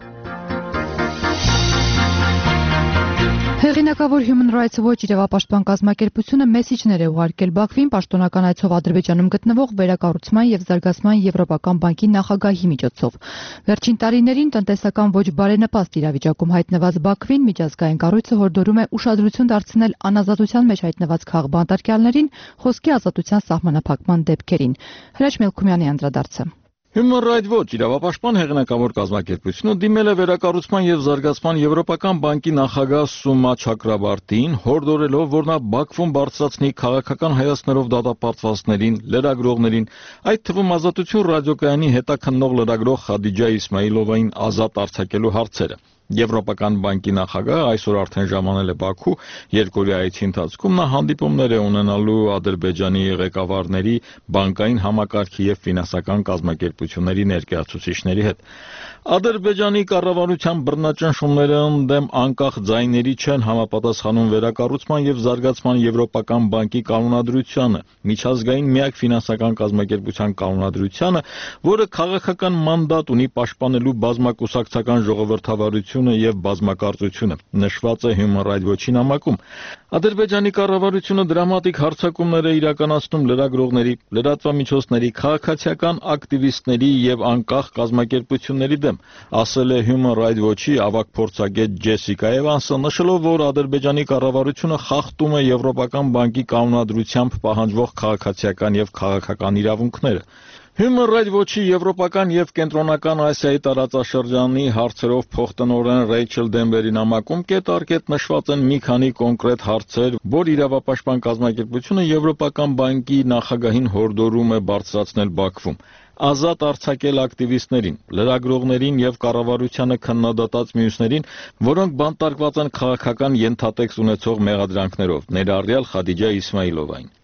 Հեղինակավոր Human Rights Watch իրավապաշտպան կազմակերպությունը մեսիջներ է ուղարկել Բաքվին պաշտոնական այցով Ադրբեջանում գտնվող վերակառուցման եւ զարգացման եվրոպական բանկի նախագահի միջոցով։ Վերջին տարիներին տնտեսական ոչ բարենպաստ իրավիճակում հայտնված Բաքվին միջազգային կառույցը հորդորում է ուշադրություն դարձնել անազատության մեջ հայտնված քաղբանտարկյալներին, խոսքի ազատության սահմանափակման դեպքերին։ Հրաչ Մելքումյանի անդրադարձը։ Human Rights Watch իրավապաշտպան հեղինակավոր կազմակերպությունը դիմել է վերակառուցման եւ զարգացման եվրոպական բանկի նախագահ Սումա Չակրաբարտին, հորդորելով, որ նա Բաքվում բարձրացնի քաղաքական հայացքներով դատապարտվածներին, լրագրողներին, այդ թվում Ազատություն ռադիոկայանի հետաքննող լրագրող Խադիջա Իսմայիլովային ազատ արձակելու հարցերը։ Եվրոպական բանկի նախագահը այսօր արդեն ժամանել է Բաքու, երկօրյա այցի ընթացքում նա հանդիպումներ է ունենալու Ադրբեջանի ղեկավարների, բանկային համակարգի եւ ֆինանսական կազմակերպությունների ներկայացուցիչների հետ։ Ադրբեջանի կառավարության բռնաճնշումները ընդդեմ անկախ ձայների չեն համապատասխանում վերակառուցման եւ զարգացման եվրոպական բանկի կանոնադրությանը, միջազգային միակ ֆինանսական կազմակերպության կանոնադրությանը, որը քաղաքական մանդատ ունի պաշտպանելու բազմակուսակցական ժողովրդավարությունը եւ բազմակարծությունը, նշված է Human Rights Watch-ի նամակում։ Ադրբեջանի կառավարությունը դրամատիկ հարձակումներ է իրականացնում լրագրողների, լրատվամիջոցների, քաղաքացիական ակտիվիստների եւ անկախ կազմակերպությունների դեմ, ասել է Human Rights Watch-ի ավագ փորձագետ Ջեսիկա Էվանսը, նշելով, որ Ադրբեջանի կառավարությունը խախտում է Եվրոպական բանկի կանոնադրությամբ պահանջվող քաղաքացիական եւ քաղաքական իրավունքները։ Human Rights Watch-ի Եվրոպական եւ Կենտրոնական Ասիայի տարածաշրջանի հարցերով փոխտնօրեն Ռեյչել Դենբերի նամակում կետառկետ նշված են մի քանի կոնկրետ հարցեր, որ իրավապաշտպան կազմակերպությունը Եվրոպական բանկի նախագահին հորդորում է բարձրացնել Բաքվում։ Ազատ արձակել ակտիվիստներին, լրագրողներին եւ կառավարությանը քննադատած մյուսներին, որոնք բանտարկված են քաղաքական ենթատեքստ ունեցող մեղադրանքներով, ներառյալ Խադիջա Իսմայիլովային։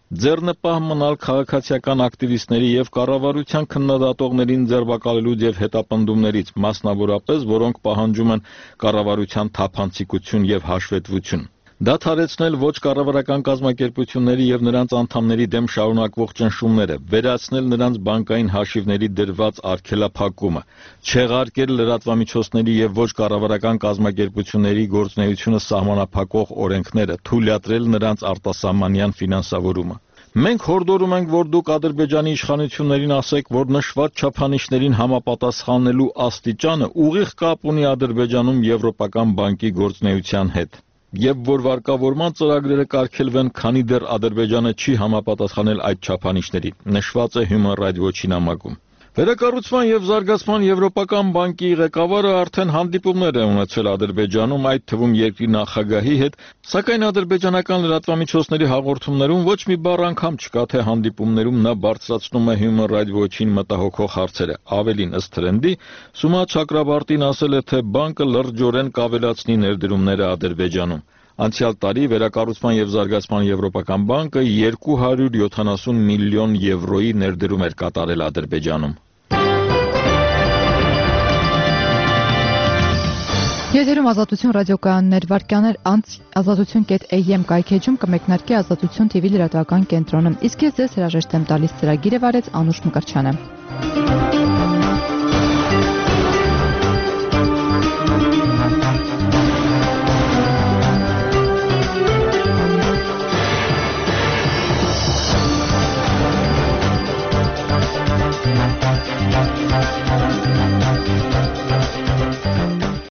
ձեռնպահ մնալ քաղաքացիական ակտիվիստների եւ կառավարության քննադատողներին ձերբակալելուց եւ հետապնդումներից, մասնավորապես որոնք պահանջում են կառավարության թափանցիկություն եւ հաշվետվություն։ Դադարեցնել ոչ կառավարական կազմակերպությունների եւ նրանց անդամների դեմ շարունակվող ճնշումները, վերացնել նրանց բանկային հաշիվների դրված արգելափակումը, չեղարկել լրատվամիջոցների եւ ոչ կառավարական կազմակերպությունների գործունեությունը սահմանափակող օրենքները, թույլատրել նրանց արտասահմանյան ֆինանսավորումը։ Մենք հորդորում ենք, որ դուք Ադրբեջանի իշխանություններին ասեք, որ նշված չափանիշներին համապատասխանելու աստիճանը ուղիղ կապ ունի Ադրբեջանում Եվրոպական բանկի գործունեության հետ։ Եվ որ վարկավորման ծրագրերը կարգելվեն, քանի դեռ Ադրբեջանը չի համապատասխանել այդ չափանիշներին, նշված է Human Rights Watch-ի նամակում։ Վերակառուցման եւ զարգացման Եվրոպական բանկի ղեկավարը արդեն հանդիպումներ է ունեցել Ադրբեջանում, այդ թվում երկրի նախագահի հետ, սակայն ադրբեջանական լրատվամիջոցների հաղորդումներում ոչ մի բառ անգամ չկա, թե հանդիպումներում նա բարձրացնում է Human Rights Watch-ին մտահոգող հարցերը։ Ավելին, ըստ թրենդի, Սումա Չակրաբարտին ասել է, թե բանկը լրջորեն կավելացնի ներդրումները Ադրբեջանում։ Անցյալ տարի Վերակառուցման եւ զարգացման Եվրոպական բանկը երկու հարյուր յոթանասուն միլիոն եվրոյի ներդրում էր կատարել Ադրբեջանում։ Եթերում Ազատություն ռադիոկայաններ վարքյաներ անց ազատություն.am կայքեջում կմեկնարկի Ազատություն թիվի լրատվական կենտրոնը։ Իսկ ես ձեզ հրաժեշտ եմ տալիս, ծրագիրը վարեց Անուշ Մկրտչյանը։